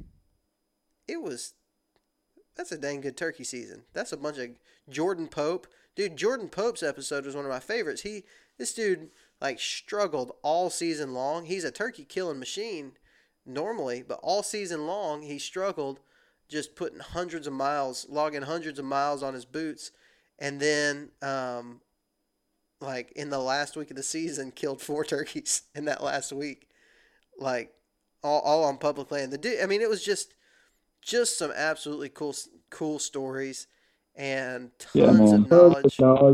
S1: it was that's a dang good turkey season. That's a bunch of Jordan Pope. Dude, Jordan Pope's episode was one of my favorites. He this dude like struggled all season long. He's a turkey killing machine normally, but all season long he struggled just putting hundreds of miles, logging hundreds of miles on his boots, and then um, like in the last week of the season, killed four turkeys in that last week, like all, all on public land. The dude, I mean, it was just just some absolutely cool cool stories and tons
S2: yeah,
S1: of knowledge.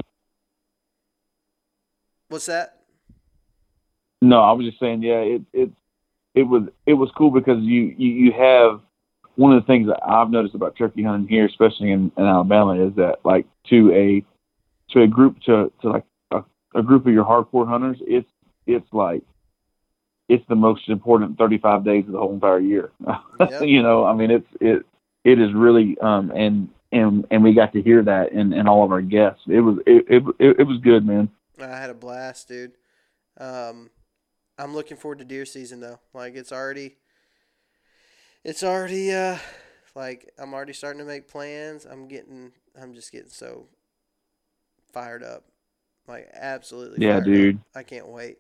S1: What's that?
S2: No, I was just saying, yeah, it it it was it was cool because you, you, you have one of the things that I've noticed about turkey hunting here, especially in, in Alabama, is that like to a to a group to, to like a, a group of your hardcore hunters, it's it's like it's the most important thirty-five days of the whole entire year. Yep. You know, I mean, it's it it is really um and and and we got to hear that in, in all of our guests. It was it, it it was good, man.
S1: I had a blast, dude. Um, I'm looking forward to deer season though. Like it's already, it's already uh, like I'm already starting to make plans. I'm getting, I'm just getting so fired up, like absolutely.
S2: Yeah,
S1: fired
S2: dude.
S1: up. I can't wait.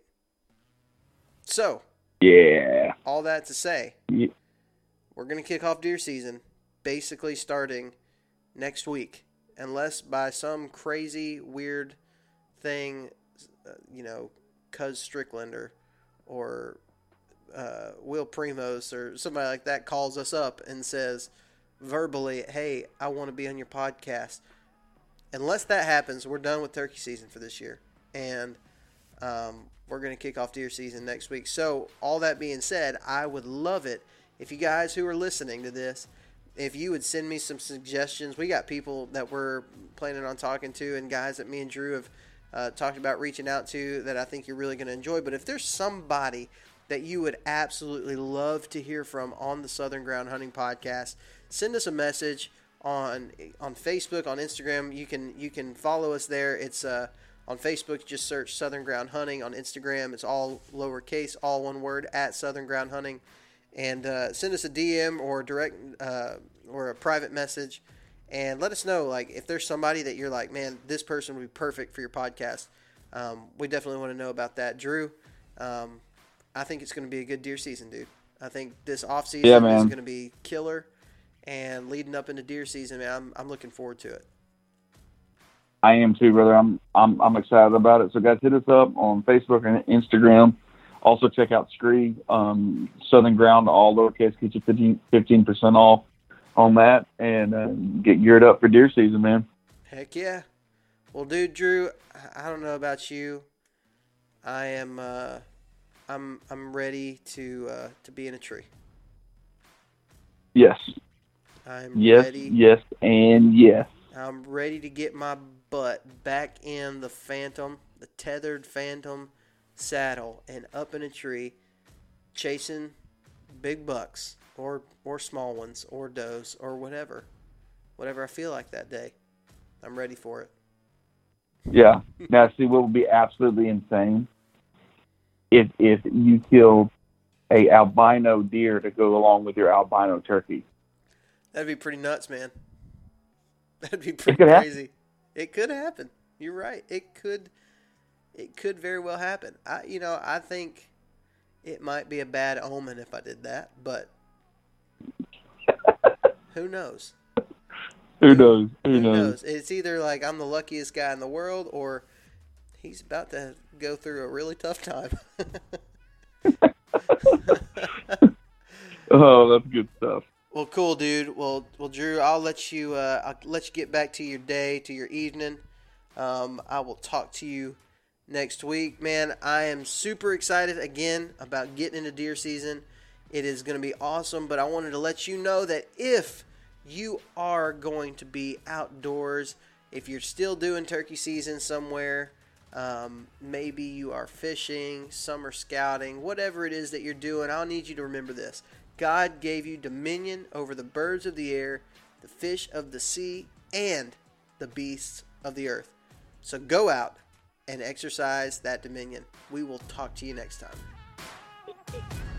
S1: So.
S2: Yeah.
S1: All that to say,
S2: yeah.
S1: We're gonna kick off deer season, basically starting next week, unless by some crazy weird thing, uh, you know, Cuz Strickland or, or uh, Will Primos or somebody like that calls us up and says verbally, hey, I want to be on your podcast. Unless that happens, we're done with turkey season for this year. And um, we're going to kick off deer season next week. So all that being said, I would love it if you guys who are listening to this, if you would send me some suggestions. We got people that we're planning on talking to and guys that me and Drew have Uh, talked about reaching out to that I think you're really going to enjoy. But if there's somebody that you would absolutely love to hear from on the Southern Ground Hunting Podcast, send us a message on on Facebook, on Instagram. You can you can follow us there. It's uh, on Facebook, just search Southern Ground Hunting. On Instagram, it's all lowercase, all one word, at Southern Ground Hunting. And uh, send us a D M or direct uh, or a private message. And let us know, like, if there's somebody that you're like, man, this person would be perfect for your podcast. Um, we definitely want to know about that. Drew, um, I think it's going to be a good deer season, dude. I think this off season
S2: yeah,
S1: is going to be killer. And leading up into deer season, man, I'm, I'm looking forward to it.
S2: I am too, brother. I'm I'm I'm excited about it. So guys, hit us up on Facebook and Instagram. Also check out Scree, um, Southern Ground, all lowercase, get you fifteen percent off on that, and uh, get geared up for deer season, man.
S1: Heck yeah. Well, dude, Drew, I don't know about you. I am, uh, I'm, I'm ready to, uh, to be in a tree.
S2: Yes.
S1: I'm
S2: yes,
S1: ready.
S2: Yes, and yes.
S1: I'm ready to get my butt back in the Phantom, the tethered Phantom saddle, and up in a tree, chasing big bucks. Or or small ones, or does, or whatever. Whatever I feel like that day. I'm ready for it.
S2: Yeah. Now, see, what would be absolutely insane if if you killed a albino deer to go along with your albino turkey.
S1: That'd be pretty nuts, man. That'd be pretty
S2: it
S1: crazy.
S2: Happen.
S1: It could happen. You're right. It could. It could very well happen. I, you know, I think it might be a bad omen if I did that, but. Who knows?
S2: Who knows? Who,
S1: Who
S2: knows?
S1: knows? It's either like I'm the luckiest guy in the world, or he's about to go through a really tough time.
S2: Oh, that's good stuff.
S1: Well, cool, dude. Well, well, Drew, I'll let you. Uh, I'll let you get back to your day, to your evening. Um, I will talk to you next week, man. I am super excited again about getting into deer season. It is going to be awesome, but I wanted to let you know that if you are going to be outdoors, if you're still doing turkey season somewhere, um, maybe you are fishing, summer scouting, whatever it is that you're doing, I'll need you to remember this. God gave you dominion over the birds of the air, the fish of the sea, and the beasts of the earth. So go out and exercise that dominion. We will talk to you next time.